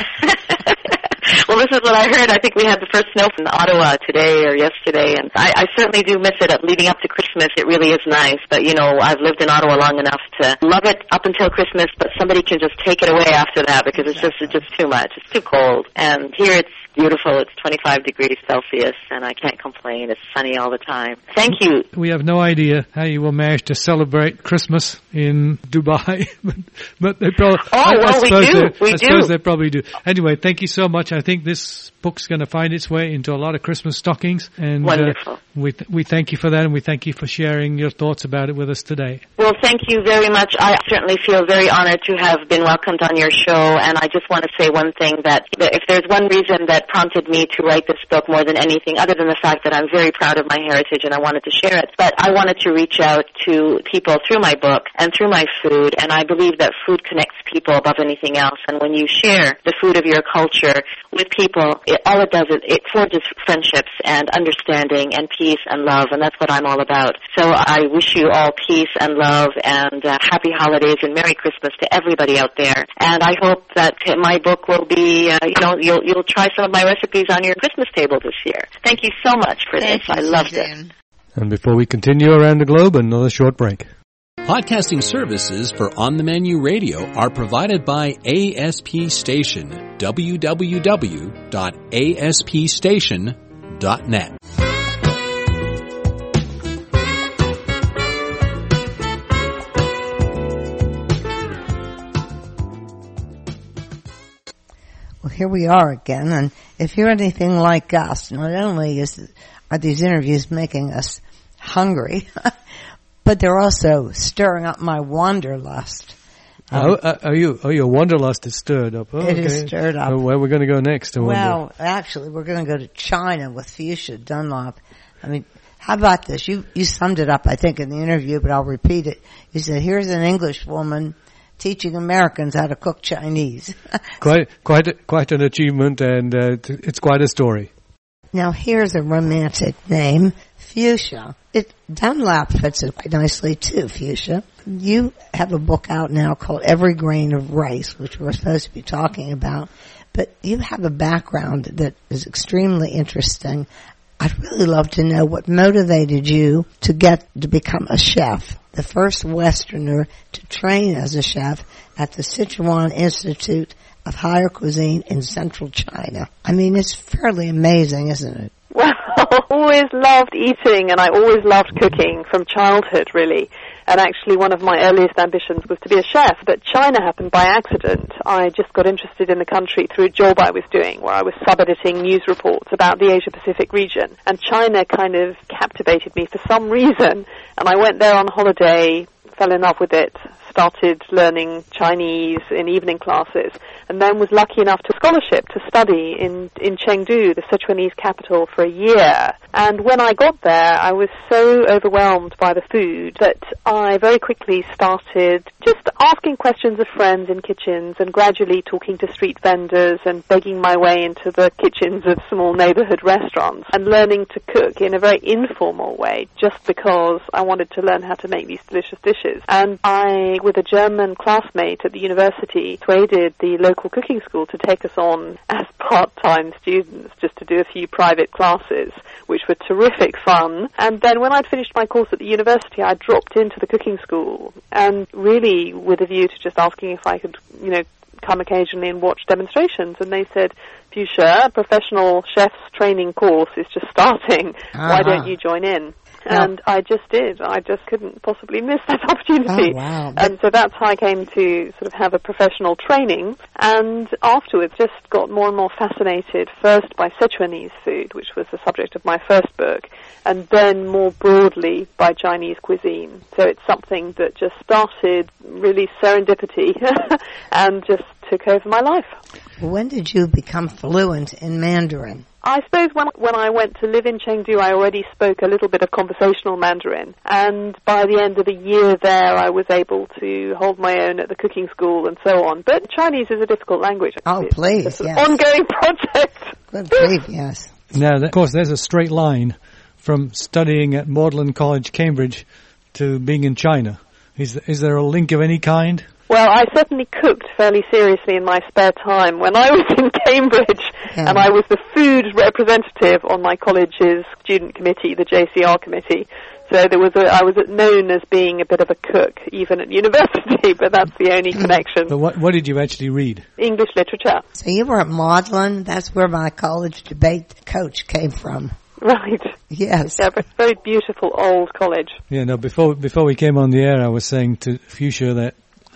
Well, this is what I heard. I think we had the first snow from Ottawa today or yesterday, and I certainly do miss it. Leading up to Christmas, it really is nice. But, I've lived in Ottawa long enough to love it up until Christmas, but somebody can just take it away after that, because it's just too much. It's too cold. And here it's beautiful. It's 25 degrees Celsius, and I can't complain. It's sunny all the time. Thank you. We have no idea how you will manage to celebrate Christmas in Dubai, but they probably... I suppose they probably do. Anyway, thank you so much. I think this book's going to find its way into a lot of Christmas stockings, and wonderful. We thank you for that, and we thank you for sharing your thoughts about it with us today. Well, thank you very much. I certainly feel very honored to have been welcomed on your show, and I just want to say one thing, that if there's one reason that prompted me to write this book more than anything, other than the fact that I'm very proud of my heritage and I wanted to share it, but I wanted to reach out to people through my book and through my food, and I believe that food connects people above anything else, and when you share the food of your culture with people, all it does is it forges friendships and understanding and peace and love, and that's what I'm all about. So I wish you all peace and love and happy holidays and Merry Christmas to everybody out there, and I hope that my book will be, you'll try some of my recipes on your Christmas table this year. Thank you so much for this. I loved it. And before we continue around the globe, another short break. Podcasting services for On the Menu Radio are provided by ASP Station, www.aspstation.net. Well, here we are again, and if you're anything like us, not only are these interviews making us hungry, but they're also stirring up my wanderlust. Your wanderlust is stirred up. It is stirred up. Where we're going to go next? Well, actually, we're going to go to China with Fuchsia Dunlop. I mean, how about this? You summed it up, I think, in the interview, but I'll repeat it. You said, here's an English woman teaching Americans how to cook Chinese. Quite an achievement, and it's quite a story. Now, here's a romantic name, Fuchsia. Dunlap fits it quite nicely, too, Fuchsia. You have a book out now called Every Grain of Rice, which we're supposed to be talking about, but you have a background that is extremely interesting. I'd really love to know what motivated you to become a chef, the first Westerner to train as a chef at the Sichuan Institute of Higher Cuisine in central China. I mean, it's fairly amazing, isn't it? Well, I always loved eating and I always loved cooking from childhood, really. And actually one of my earliest ambitions was to be a chef, but China happened by accident. I just got interested in the country through a job I was doing where I was sub-editing news reports about the Asia-Pacific region. And China kind of captivated me for some reason. And I went there on holiday, fell in love with it, started learning Chinese in evening classes, and then was lucky enough to scholarship to study in Chengdu, the Sichuanese capital, for a year. And when I got there, I was so overwhelmed by the food that I very quickly started just asking questions of friends in kitchens and gradually talking to street vendors and begging my way into the kitchens of small neighborhood restaurants and learning to cook in a very informal way just because I wanted to learn how to make these delicious dishes. And I, with a German classmate at the university, persuaded the local cooking school to take us on as part-time students just to do a few private classes, which were terrific fun. And then when I'd finished my course at the university, I dropped into the cooking school, and really with a view to just asking if I could, come occasionally and watch demonstrations. And they said, Fuchsia, a professional chef's training course is just starting. Why don't you join in? And I just did. I just couldn't possibly miss that opportunity. Oh, wow. And so that's how I came to sort of have a professional training. And afterwards just got more and more fascinated, first by Sichuanese food, which was the subject of my first book, and then more broadly by Chinese cuisine. So it's something that just started really serendipity and just took over my life. When did you become fluent in Mandarin? I suppose when I went to live in Chengdu, I already spoke a little bit of conversational Mandarin. And by the end of the year there, I was able to hold my own at the cooking school and so on. But Chinese is a difficult language. Oh, please, it's an yes. ongoing project. Good grief, yes. Now, of course, there's a straight line from studying at Magdalen College, Cambridge, to being in China. Is there a link of any kind? Well, I certainly cooked fairly seriously in my spare time when I was in Cambridge, and I was the food representative on my college's student committee, the JCR committee. So I was known as being a bit of a cook, even at university, but that's the only connection. But what did you actually read? English literature. So you were at Magdalen. That's where my college debate coach came from. Right. Yes. Yeah, but very beautiful old college. Yeah, no, before we came on the air, I was saying to Fuchsia that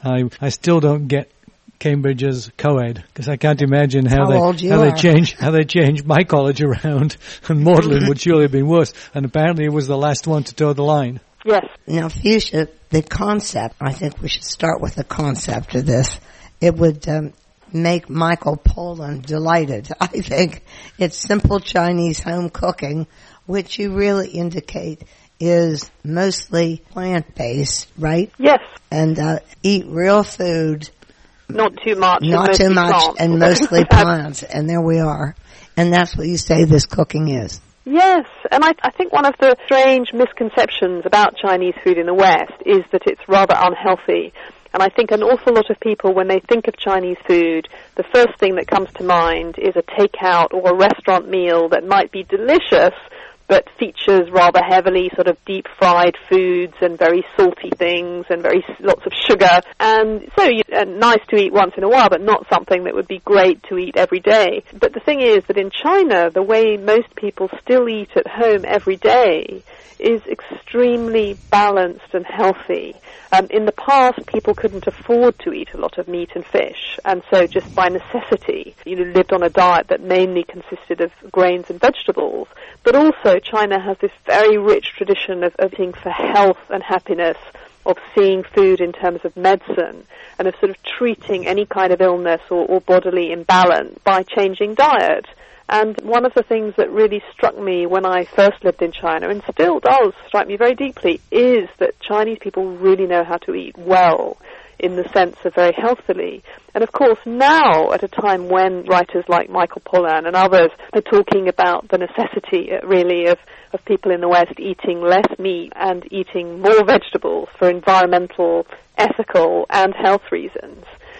I still don't get Cambridge as co-ed, because I can't imagine how they changed my college around, and Magdalen would surely have been worse, and apparently it was the last one to toe the line. Yes. Now, Fuchsia, the concept, I think we should start with the concept of this. It would make Michael Pollan delighted. I think it's simple Chinese home cooking, which you really indicate is mostly plant-based, right? Yes. And eat real food. Not too much. Not too much, plants. and mostly plants. And there we are. And that's what you say this cooking is. Yes, and I think one of the strange misconceptions about Chinese food in the West is that it's rather unhealthy. And I think an awful lot of people, when they think of Chinese food, the first thing that comes to mind is a takeout or a restaurant meal that might be delicious, but features rather heavily sort of deep-fried foods and very salty things and lots of sugar. And so nice to eat once in a while, but not something that would be great to eat every day. But the thing is that in China, the way most people still eat at home every day is extremely balanced and healthy. In the past, people couldn't afford to eat a lot of meat and fish, and so just by necessity, lived on a diet that mainly consisted of grains and vegetables. But also, China has this very rich tradition of eating for health and happiness, of seeing food in terms of medicine, and of sort of treating any kind of illness or bodily imbalance by changing diet. And one of the things that really struck me when I first lived in China, and still does strike me very deeply, is that Chinese people really know how to eat well, in the sense of very healthily. And of course now, at a time when writers like Michael Pollan and others are talking about the necessity really of people in the West eating less meat and eating more vegetables for environmental, ethical and health reasons,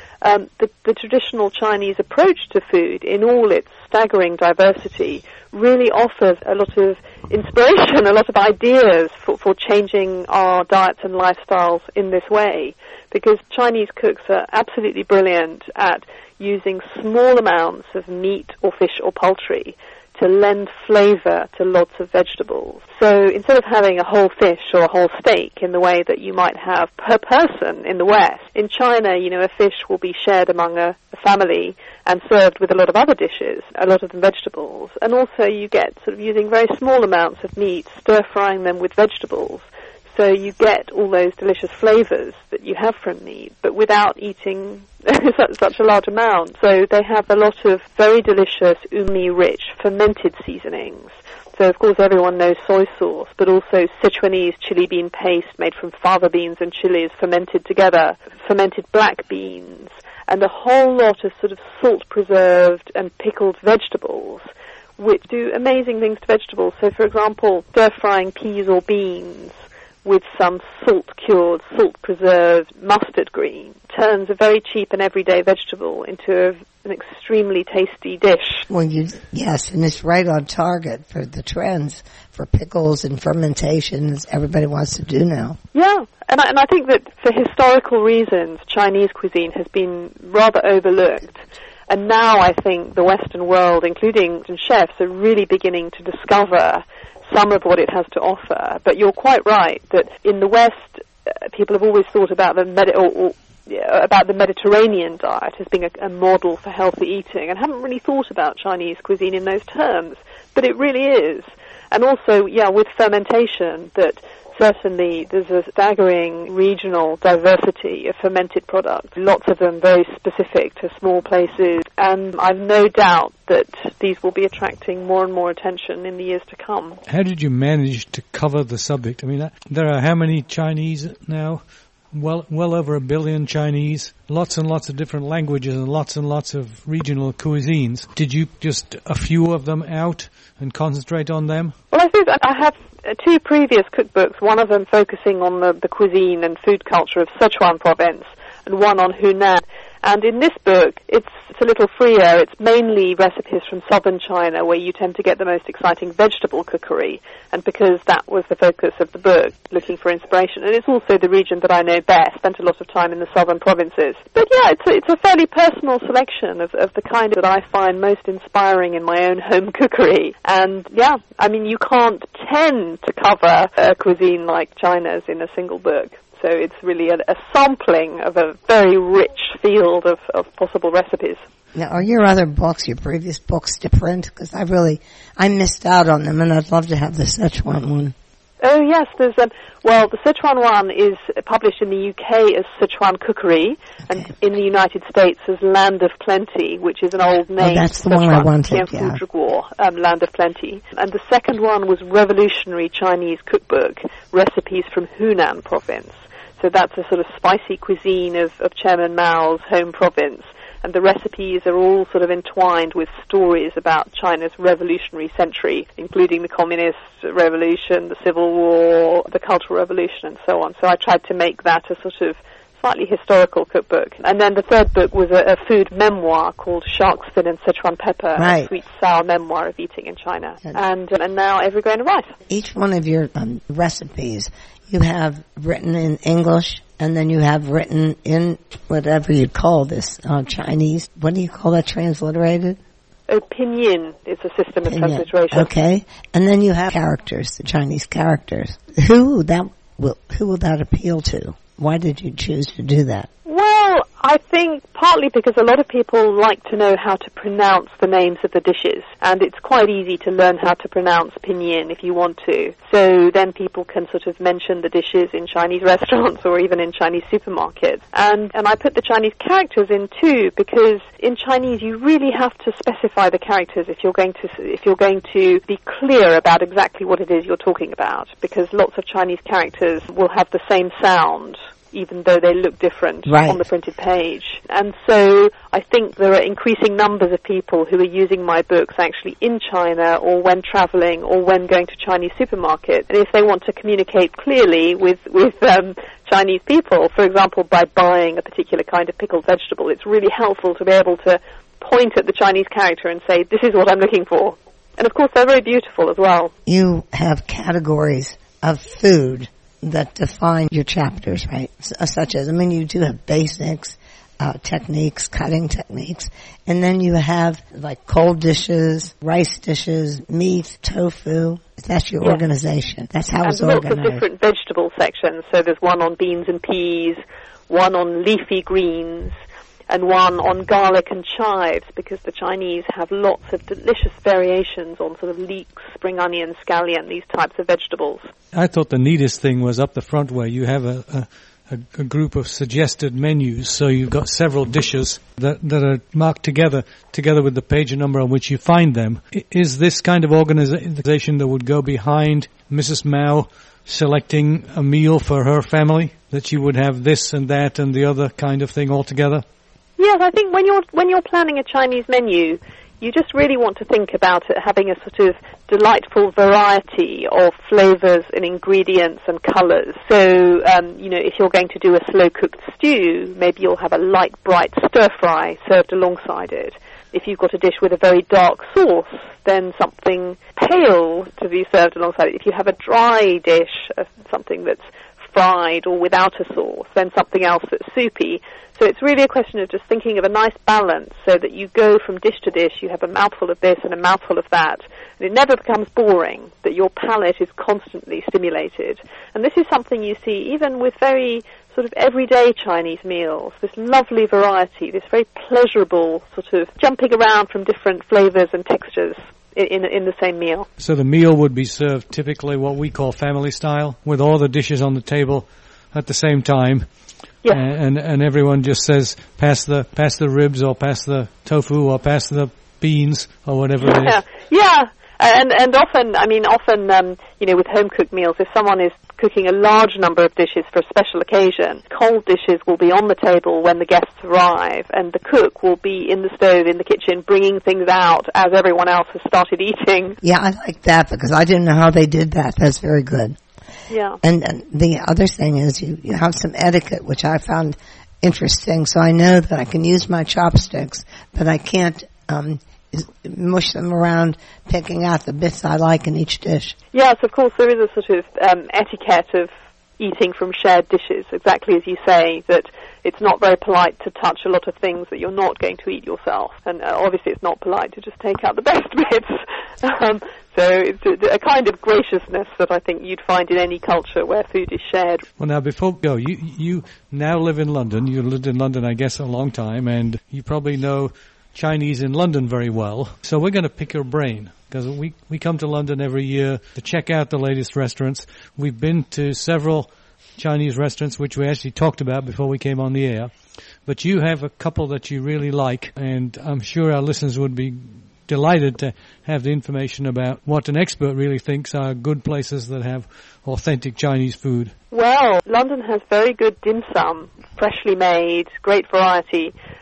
the traditional Chinese approach to food, in all its staggering diversity, really offers a lot of inspiration, a lot of ideas for changing our diets and lifestyles in this way. Because Chinese cooks are absolutely brilliant at using small amounts of meat or fish or poultry to lend flavor to lots of vegetables. So instead of having a whole fish or a whole steak in the way that you might have per person in the West, in China, a fish will be shared among a family and served with a lot of other dishes, a lot of them vegetables. And also you get sort of using very small amounts of meat, stir-frying them with vegetables. So you get all those delicious flavors that you have from meat, but without eating such a large amount. So they have a lot of very delicious, umami-rich, fermented seasonings. So, of course, everyone knows soy sauce, but also Sichuanese chili bean paste made from fava beans and chilies fermented together, fermented black beans, and a whole lot of sort of salt-preserved and pickled vegetables, which do amazing things to vegetables. So, for example, stir-frying peas or beans with some salt-cured, salt-preserved mustard green turns a very cheap and everyday vegetable into an extremely tasty dish. Well, yes, and it's right on target for the trends for pickles and fermentations everybody wants to do now. Yeah, and I think that for historical reasons, Chinese cuisine has been rather overlooked. And now I think the Western world, including chefs, are really beginning to discover some of what it has to offer. But you're quite right that in the West, people have always thought about the Mediterranean diet as being a model for healthy eating, and haven't really thought about Chinese cuisine in those terms. But it really is. And also, with fermentation, that certainly there's a staggering regional diversity of fermented products, lots of them very specific to small places, and I've no doubt that these will be attracting more and more attention in the years to come. How did you manage to cover the subject? I mean, there are how many Chinese now? Well over 1 billion Chinese, lots and lots of different languages and lots of regional cuisines. Did you just a few of them out and concentrate on them? Well, I think I have two previous cookbooks, one of them focusing on the cuisine and food culture of Sichuan province, and one on Hunan. And in this book, it's a little freer. It's mainly recipes from southern China, where you tend to get the most exciting vegetable cookery. And because that was the focus of the book, looking for inspiration. And it's also the region that I know best. Spent a lot of time in the southern provinces. But it's a fairly personal selection of the kind that I find most inspiring in my own home cookery. And you can't tend to cover a cuisine like China's in a single book. So it's really a sampling of a very rich field of possible recipes. Now, are your other books, your previous books, to print? Because I missed out on them, and I'd love to have the Sichuan one. Oh, yes. There's the Sichuan one is published in the UK as Sichuan Cookery, and in the United States as Land of Plenty, which is an old name. Oh, that's the one I wanted, Land of Plenty. And the second one was Revolutionary Chinese Cookbook, Recipes from Hunan Province. So that's a sort of spicy cuisine of Chairman Mao's home province. And the recipes are all sort of entwined with stories about China's revolutionary century, including the Communist Revolution, the Civil War, the Cultural Revolution, and so on. So I tried to make that a sort of slightly historical cookbook. And then the third book was a food memoir called Shark's Fin and Sichuan Pepper, a sweet sour memoir of eating in China. And now Every Grain of Rice. Each one of your recipes you have written in English, and then you have written in whatever you call this, Chinese. What do you call that, transliterated? Pinyin is a system of transliteration. Okay. And then you have characters, the Chinese characters. Who will that appeal to? Why did you choose to do that? Well, I think partly because a lot of people like to know how to pronounce the names of the dishes, and it's quite easy to learn how to pronounce pinyin if you want to. So then people can sort of mention the dishes in Chinese restaurants or even in Chinese supermarkets. And I put the Chinese characters in too, because in Chinese you really have to specify the characters if you're going to be clear about exactly what it is you're talking about, because lots of Chinese characters will have the same sound even though they look different on the printed page. And so I think there are increasing numbers of people who are using my books actually in China or when traveling or when going to Chinese supermarkets. And if they want to communicate clearly with Chinese people, for example, by buying a particular kind of pickled vegetable, it's really helpful to be able to point at the Chinese character and say, this is what I'm looking for. And of course, they're very beautiful as well. You have categories of food that define your chapters, right? Such as, you do have basics, techniques, cutting techniques, and then you have like cold dishes, rice dishes, meat, tofu. That's your organization. That's how it's organized. And lots of different vegetable sections. So there's one on beans and peas, one on leafy greens, and one on garlic and chives, because the Chinese have lots of delicious variations on sort of leeks, spring onion, scallion, these types of vegetables. I thought the neatest thing was up the front where you have a group of suggested menus, so you've got several dishes that are marked together with the page number on which you find them. Is this kind of organization that would go behind Mrs. Mao selecting a meal for her family, that you would have this and that and the other kind of thing all together? Yes, I think when you're planning a Chinese menu, you just really want to think about it having a sort of delightful variety of flavors and ingredients and colors. So, if you're going to do a slow-cooked stew, maybe you'll have a light, bright stir-fry served alongside it. If you've got a dish with a very dark sauce, then something pale to be served alongside it. If you have a dry dish, something that's fried or without a sauce, then something else that's soupy. So it's really a question of just thinking of a nice balance so that you go from dish to dish, you have a mouthful of this and a mouthful of that, and it never becomes boring, that your palate is constantly stimulated. And this is something you see even with very sort of everyday Chinese meals, this lovely variety, this very pleasurable sort of jumping around from different flavors and textures in the same meal. So the meal would be served typically what we call family style, with all the dishes on the table at the same time. Yes. And everyone just says, pass the ribs or pass the tofu or pass the beans or whatever it is. Yeah. And often, with home-cooked meals, if someone is cooking a large number of dishes for a special occasion, cold dishes will be on the table when the guests arrive, and the cook will be in the stove, in the kitchen, bringing things out as everyone else has started eating. Yeah, I like that because I didn't know how they did that. That's very good. Yeah. And the other thing is you have some etiquette, which I found interesting, so I know that I can use my chopsticks, but I can't mush them around, picking out the bits I like in each dish. Yes, of course, there is a sort of etiquette of eating from shared dishes, exactly as you say, that it's not very polite to touch a lot of things that you're not going to eat yourself. And obviously it's not polite to just take out the best bits. So it's a kind of graciousness that I think you'd find in any culture where food is shared. Well, now, before we go, you now live in London. You lived in London, I guess, a long time, and you probably know Chinese in London very well. So we're going to pick your brain, because we come to London every year to check out the latest restaurants. We've been to several Chinese restaurants, which we actually talked about before we came on the air. But you have a couple that you really like, and I'm sure our listeners would be delighted to have the information about what an expert really thinks are good places that have authentic Chinese food. Well, London has very good dim sum, freshly made, great variety.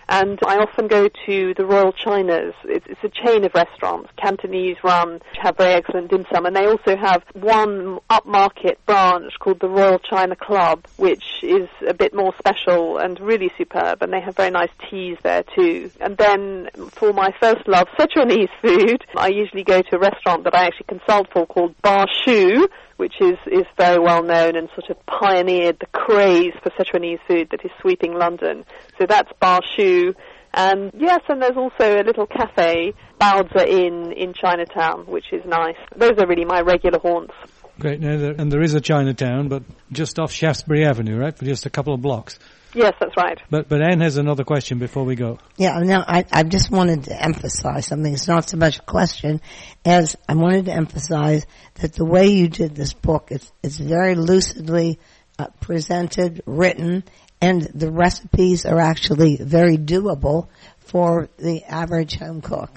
And I often go to the Royal Chinas. It's a chain of restaurants, Cantonese run, which have very excellent dim sum. And they also have one upmarket branch called the Royal China Club, which is a bit more special and really superb. And they have very nice teas there too. And then for my first love, Sichuanese food, I usually go to a restaurant that I actually consult for called Ba Shu, which is very well known and sort of pioneered the craze for Sichuanese food that is sweeping London. So that's Ba Shu. And yes, and there's also a little cafe, Baozi in Chinatown, which is nice. Those are really my regular haunts. Great. Now, and there is a Chinatown, but just off Shaftesbury Avenue, right? For just a couple of blocks. Yes, that's right. But Anne has another question before we go. Yeah, no, I just wanted to emphasize something. It's not so much a question as I wanted to emphasize that the way you did this book, it's very lucidly presented, written, and the recipes are actually very doable for the average home cook.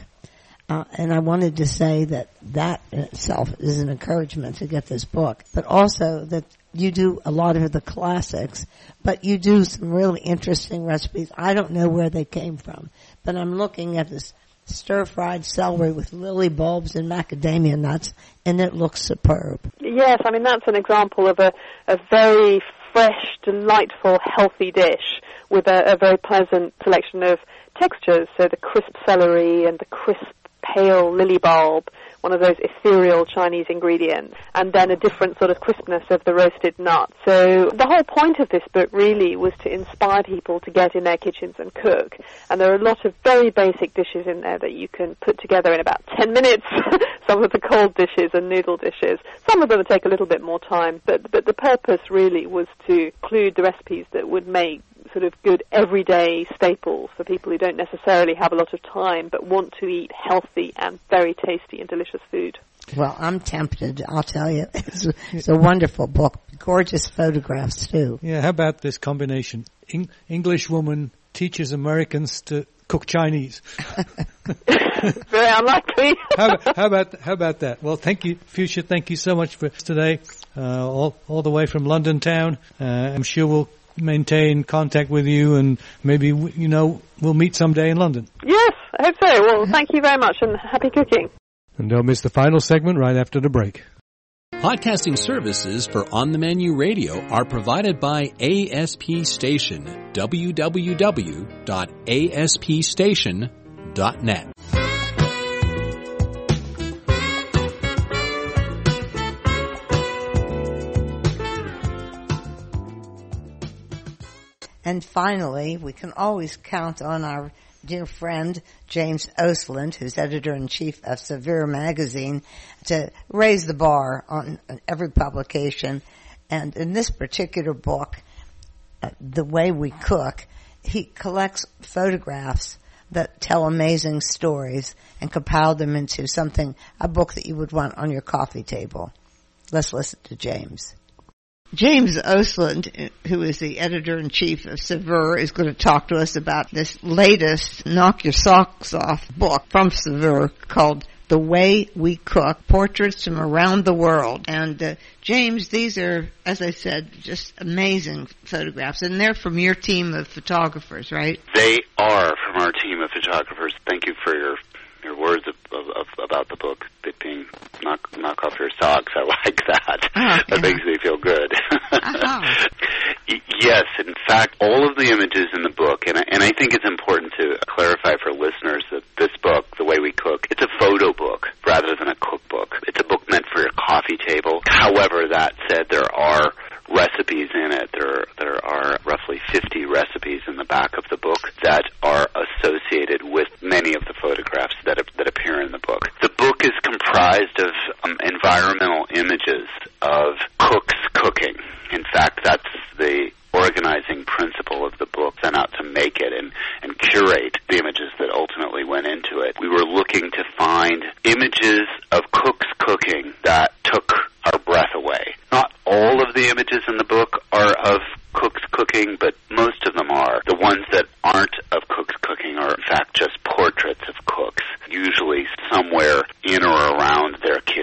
And I wanted to say that in itself is an encouragement to get this book, but also that you do a lot of the classics, but you do some really interesting recipes. I don't know where they came from, but I'm looking at this stir-fried celery with lily bulbs and macadamia nuts, and it looks superb. Yes, I mean, that's an example of a very fresh, delightful, healthy dish with a very pleasant selection of textures. So the crisp celery and the crisp pale lily bulb, one of those ethereal Chinese ingredients, and then a different sort of crispness of the roasted nut. So the whole point of this book really was to inspire people to get in their kitchens and cook. And there are a lot of very basic dishes in there that you can put together in about 10 minutes. Some of the cold dishes and noodle dishes. Some of them take a little bit more time, but the purpose really was to include the recipes that would make sort of good everyday staples for people who don't necessarily have a lot of time but want to eat healthy and very tasty and delicious food. Well, I'm tempted, I'll tell you. It's a wonderful book. Gorgeous photographs, too. Yeah, how about this combination? English woman teaches Americans to cook Chinese. Very unlikely. how about that? Well, thank you, Fuchsia. Thank you so much for today, all the way from London town. I'm sure we'll maintain contact with you, and maybe, we'll meet someday in London. Yes, I hope so. Well, thank you very much, and happy cooking. And don't miss the final segment right after the break. Podcasting services for On the Menu Radio are provided by ASP Station, www.aspstation.net. And finally, we can always count on our dear friend, James Osland, who's editor-in-chief of Severe Magazine, to raise the bar on every publication. And in this particular book, The Way We Cook, he collects photographs that tell amazing stories and compiled them into a book that you would want on your coffee table. Let's listen to James. James Osland, who is the editor-in-chief of Severe, is going to talk to us about this latest Knock Your Socks Off book from Severe called The Way We Cook, Portraits from Around the World. And James, these are, as I said, just amazing photographs, and they're from your team of photographers, right? They are from our team of photographers. Thank you for your words about the book, it being knock off your socks. I like that. That makes me feel good. Yes, in fact, all of the images in the book, and I think it's important to clarify for listeners that this book, The Way We Cook, it's a photo book rather than a cookbook. It's a book meant for your coffee table. However, that said, there are recipes in it. There are roughly 50 recipes in the back of the book that are associated with many of the photographs that appear in the book. The book is comprised of environmental images of cooks cooking. In fact, that's the organizing principle of the book, set out to make it and curate the images that ultimately went into it. We were looking to find images of cooks cooking that took our breath away. Not all of the images in the book are of cooks cooking, but most of them are. The ones that aren't of cooks cooking are in fact just portraits of cooks, usually somewhere in or around their kitchen.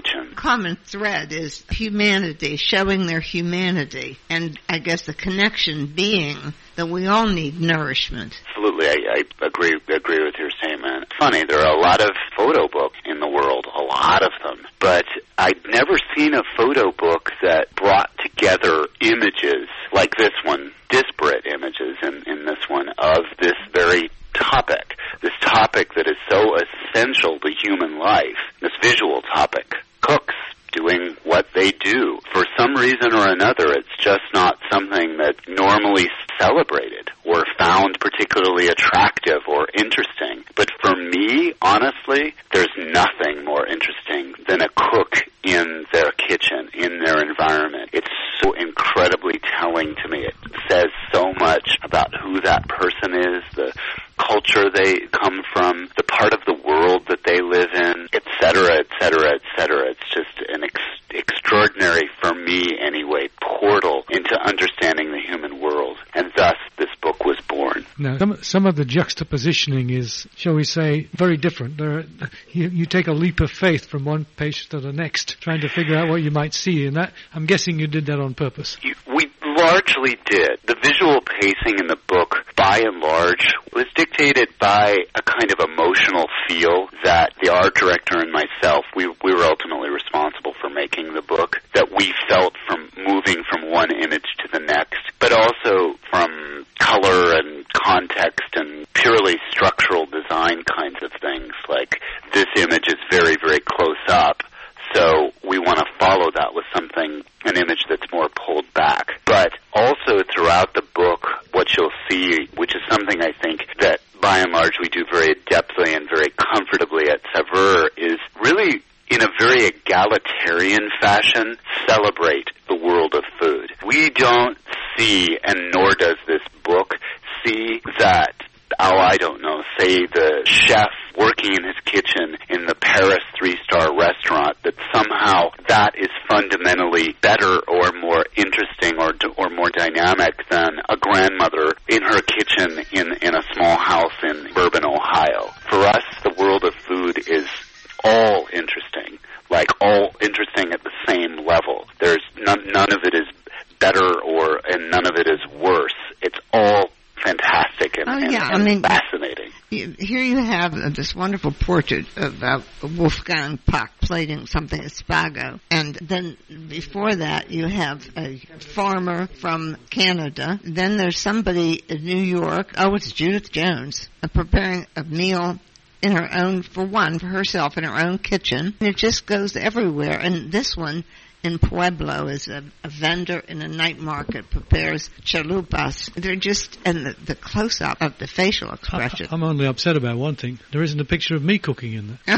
common thread is humanity, showing their humanity, and I guess the connection being that we all need nourishment. Absolutely, I agree with your statement. It's funny, there are a lot of photo books in the world, a lot of them, but I'd never seen a photo book that brought together images like this one, disparate images in this one, of this very topic, this topic that is so essential to human life, this visual topic. Cooks doing what they do. For some reason or another, it's just not something that's normally celebrated or found particularly attractive or interesting. But for me, honestly, there's nothing more interesting than a cook in their kitchen, in their environment. It's so incredibly telling to me. It says so much about who that person is, the culture they come from, the part of the world that they live in, et cetera, et cetera, et cetera. It's just an extraordinary, for me anyway, portal into understanding the human world. And thus, this book was born. Now, some of the juxtapositioning is, shall we say, very different. You take a leap of faith from one page to the next, trying to figure out what you might see. And that, I'm guessing you did that on purpose. We largely did. The visual pacing in the book, by and large, was dictated by a kind of emotional feel that the art director and myself, we were ultimately responsible for making the book, that we felt from moving from one image to the next, but also from color and context and purely structural design kinds of things. Like, this image is very, very close up, so we want to follow that with something, an image that's more pulled back. But also throughout the book, what you'll see, which is something I think that by and large we do very adeptly and very comfortably at Saveur, is really in a very egalitarian fashion celebrate the world of food. We don't see, and nor does this book, see that, say the chef working in his kitchen in the Paris 3-star restaurant, that somehow that is fundamentally better or more interesting or more dynamic than a grandmother in her kitchen in a small house in Bourbon, Ohio. For us, the world of food is all interesting, like all interesting at the same level. There's none of it is better and none of it is worse. It's all fantastic and fascinating. Here you have this wonderful portrait of Wolfgang Puck plating something at Spago. And then before that, you have a farmer from Canada. Then there's somebody in New York. Oh, it's Judith Jones preparing a meal in her own, for herself in her own kitchen. And it just goes everywhere. And this one in Pueblo is a vendor in a night market, prepares chalupas. They're just, and the close-up of the facial expression. I'm only upset about one thing. There isn't a picture of me cooking in there.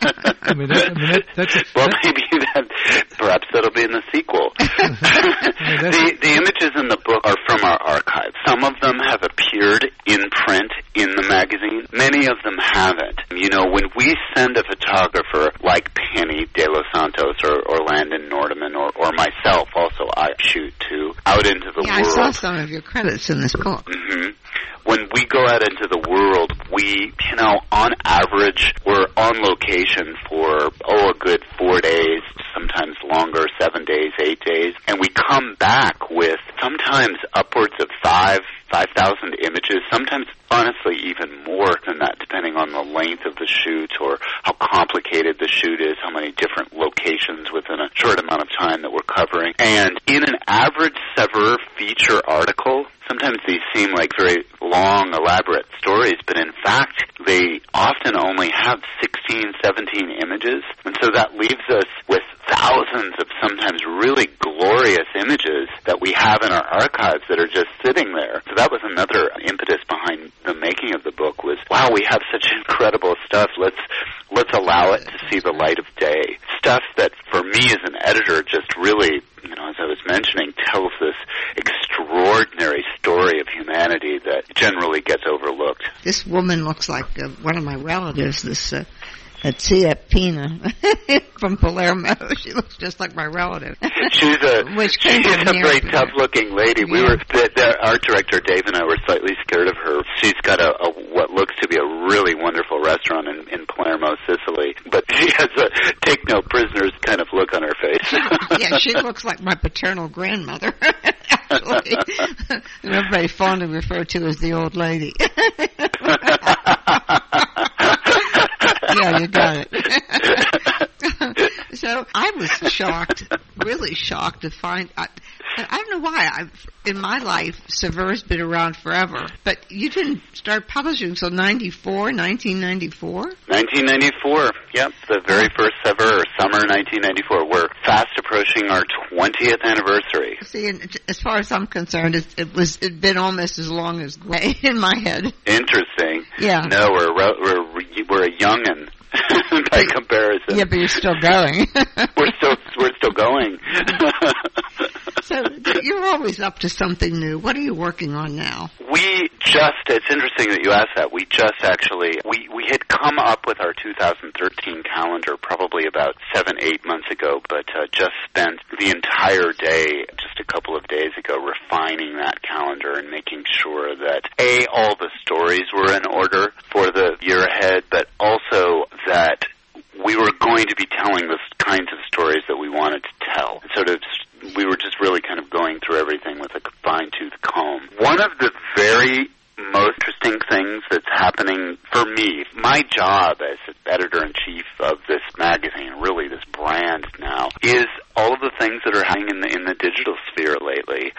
Perhaps that'll be in the sequel. The images in the book are from our archive. Some of them have appeared in print in the magazine. Many of them haven't. You know, when we send a photographer like Penny De Los Santos or Landon Nordeman or myself, also I shoot too, out into the world. I saw some of your credits in this book. Mm-hmm. When we go out into the world, we, on average, we're on location for, a good 4 days, sometimes longer, 7 days, 8 days, and we come back with sometimes upwards of 5,000 images, sometimes, honestly, even more than that, depending on the length of the shoot or how complicated the shoot is, how many different locations within a short amount of time that we're covering. And in an average Saveur feature article, sometimes these seem like very long, elaborate stories, but in fact, they often only have 16, 17 images, and so that leaves us with thousands of sometimes really glorious images that we have in our archives that are just sitting there. So that was another impetus behind the making of the book was, wow, we have such incredible stuff. Let's allow it to see the light of day. Stuff that, for me as an editor, just really, as I was mentioning, tells this extraordinary story of humanity that generally gets overlooked. This woman looks like one of my relatives, this Tia Pina from Palermo. She looks just like my relative. She's a very tough-looking lady. Yeah. The art director Dave and I were slightly scared of her. She's got what looks to be a really wonderful restaurant in Palermo, Sicily, but she has a take no prisoners kind of look on her face. Yeah, she looks like my paternal grandmother. Actually, and everybody fondly referred to as the old lady. Yeah, you got it. So I was shocked, really shocked to find. I don't know why. In my life, Savreur's been around forever, but you didn't start publishing until 1994? 1994, yep, the very first Savreur, summer 1994. We're fast approaching our 20th anniversary. See, and as far as I'm concerned, it'd been almost as long as Gray in my head. Interesting. Yeah. No, we're a youngin' by comparison. Yeah, but you're still going. We're still going. So you're always up to something new. What are you working on now? It's interesting that you asked that. We had come up with our 2013 calendar probably about 7-8 months ago, but just spent the entire day, just a couple of days ago, refining that calendar and making sure that, all the stories were in order for the year ahead, but also that we were going to be telling the kinds of stories that we wanted to tell. We were just really kind of going through everything with a fine-tooth comb. One of the very most interesting things that's happening for me, my job as editor-in-chief of this magazine, really this brand now, is all of the things that are happening in the digital sphere lately.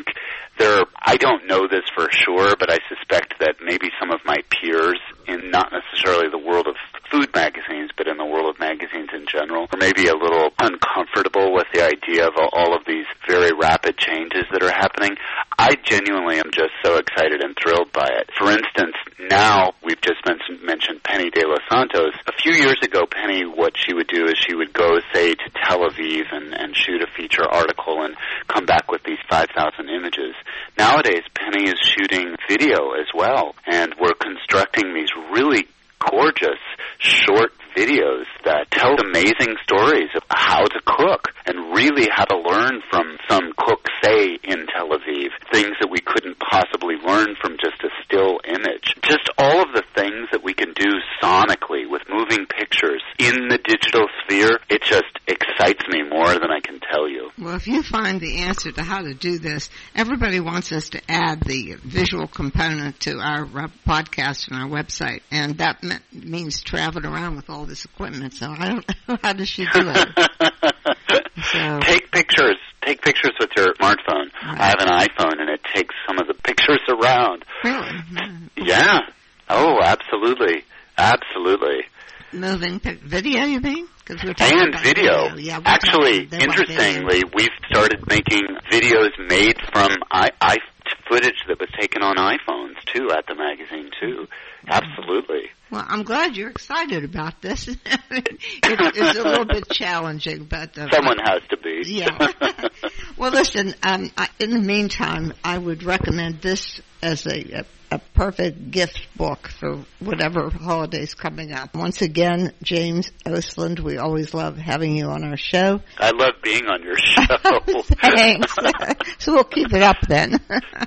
I don't know this for sure, but I suspect that maybe some of my peers in not necessarily the world of food magazines, but in the world of magazines in general, are maybe a little uncomfortable with the idea of all of these very rapid changes that are happening. I genuinely am just so excited and thrilled by it. For instance, now we've just mentioned Penny de los Santos. A few years ago, Penny, what she would do is she would go, say, to Tel Aviv and shoot a feature article and come back with these 5,000 images. Nowadays, Penny is shooting video as well, and we're constructing these really gorgeous short videos that tell amazing stories of how to cook and really how to learn from some cook, say, in Tel Aviv, things that we couldn't possibly learn from just a still image. Just all of the things that we can do sonically with moving pictures in the digital sphere, it just excites me more than I can tell you. Well, if you find the answer to how to do this, everybody wants us to add the visual component to our podcast and our website, and that means traveling around with all this equipment, so I don't know how does she do it. So. Take pictures with your smartphone. Right. I have an iPhone, and it takes some of the pictures around. Really? Yeah. Oh, absolutely. Absolutely. Moving video, you mean? And video. Yeah, actually, interestingly, we've started making videos made from footage that was taken on iPhones, too, at the magazine, too. Absolutely. Well, I'm glad you're excited about this. It's a little bit challenging, but... someone has to be. Yeah. Well, listen, in the meantime, I would recommend this as a perfect gift book for whatever holiday's coming up. Once again, James Osland, we always love having you on our show. I love being on your show. Thanks. So we'll keep it up then.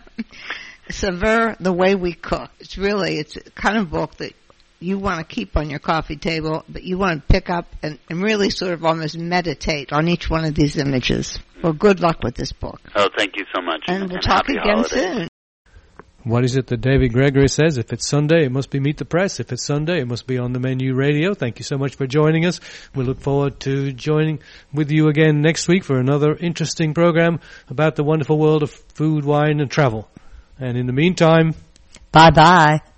Savreur, The Way We Cook. It's a kind of book that you want to keep on your coffee table, but you want to pick up and really sort of almost meditate on each one of these images. Well, good luck with this book. Oh, thank you so much. And we'll talk again soon. What is it that David Gregory says? If it's Sunday, it must be Meet the Press. If it's Sunday, it must be On the Menu Radio. Thank you so much for joining us. We look forward to joining with you again next week for another interesting program about the wonderful world of food, wine, and travel. And in the meantime... Bye-bye.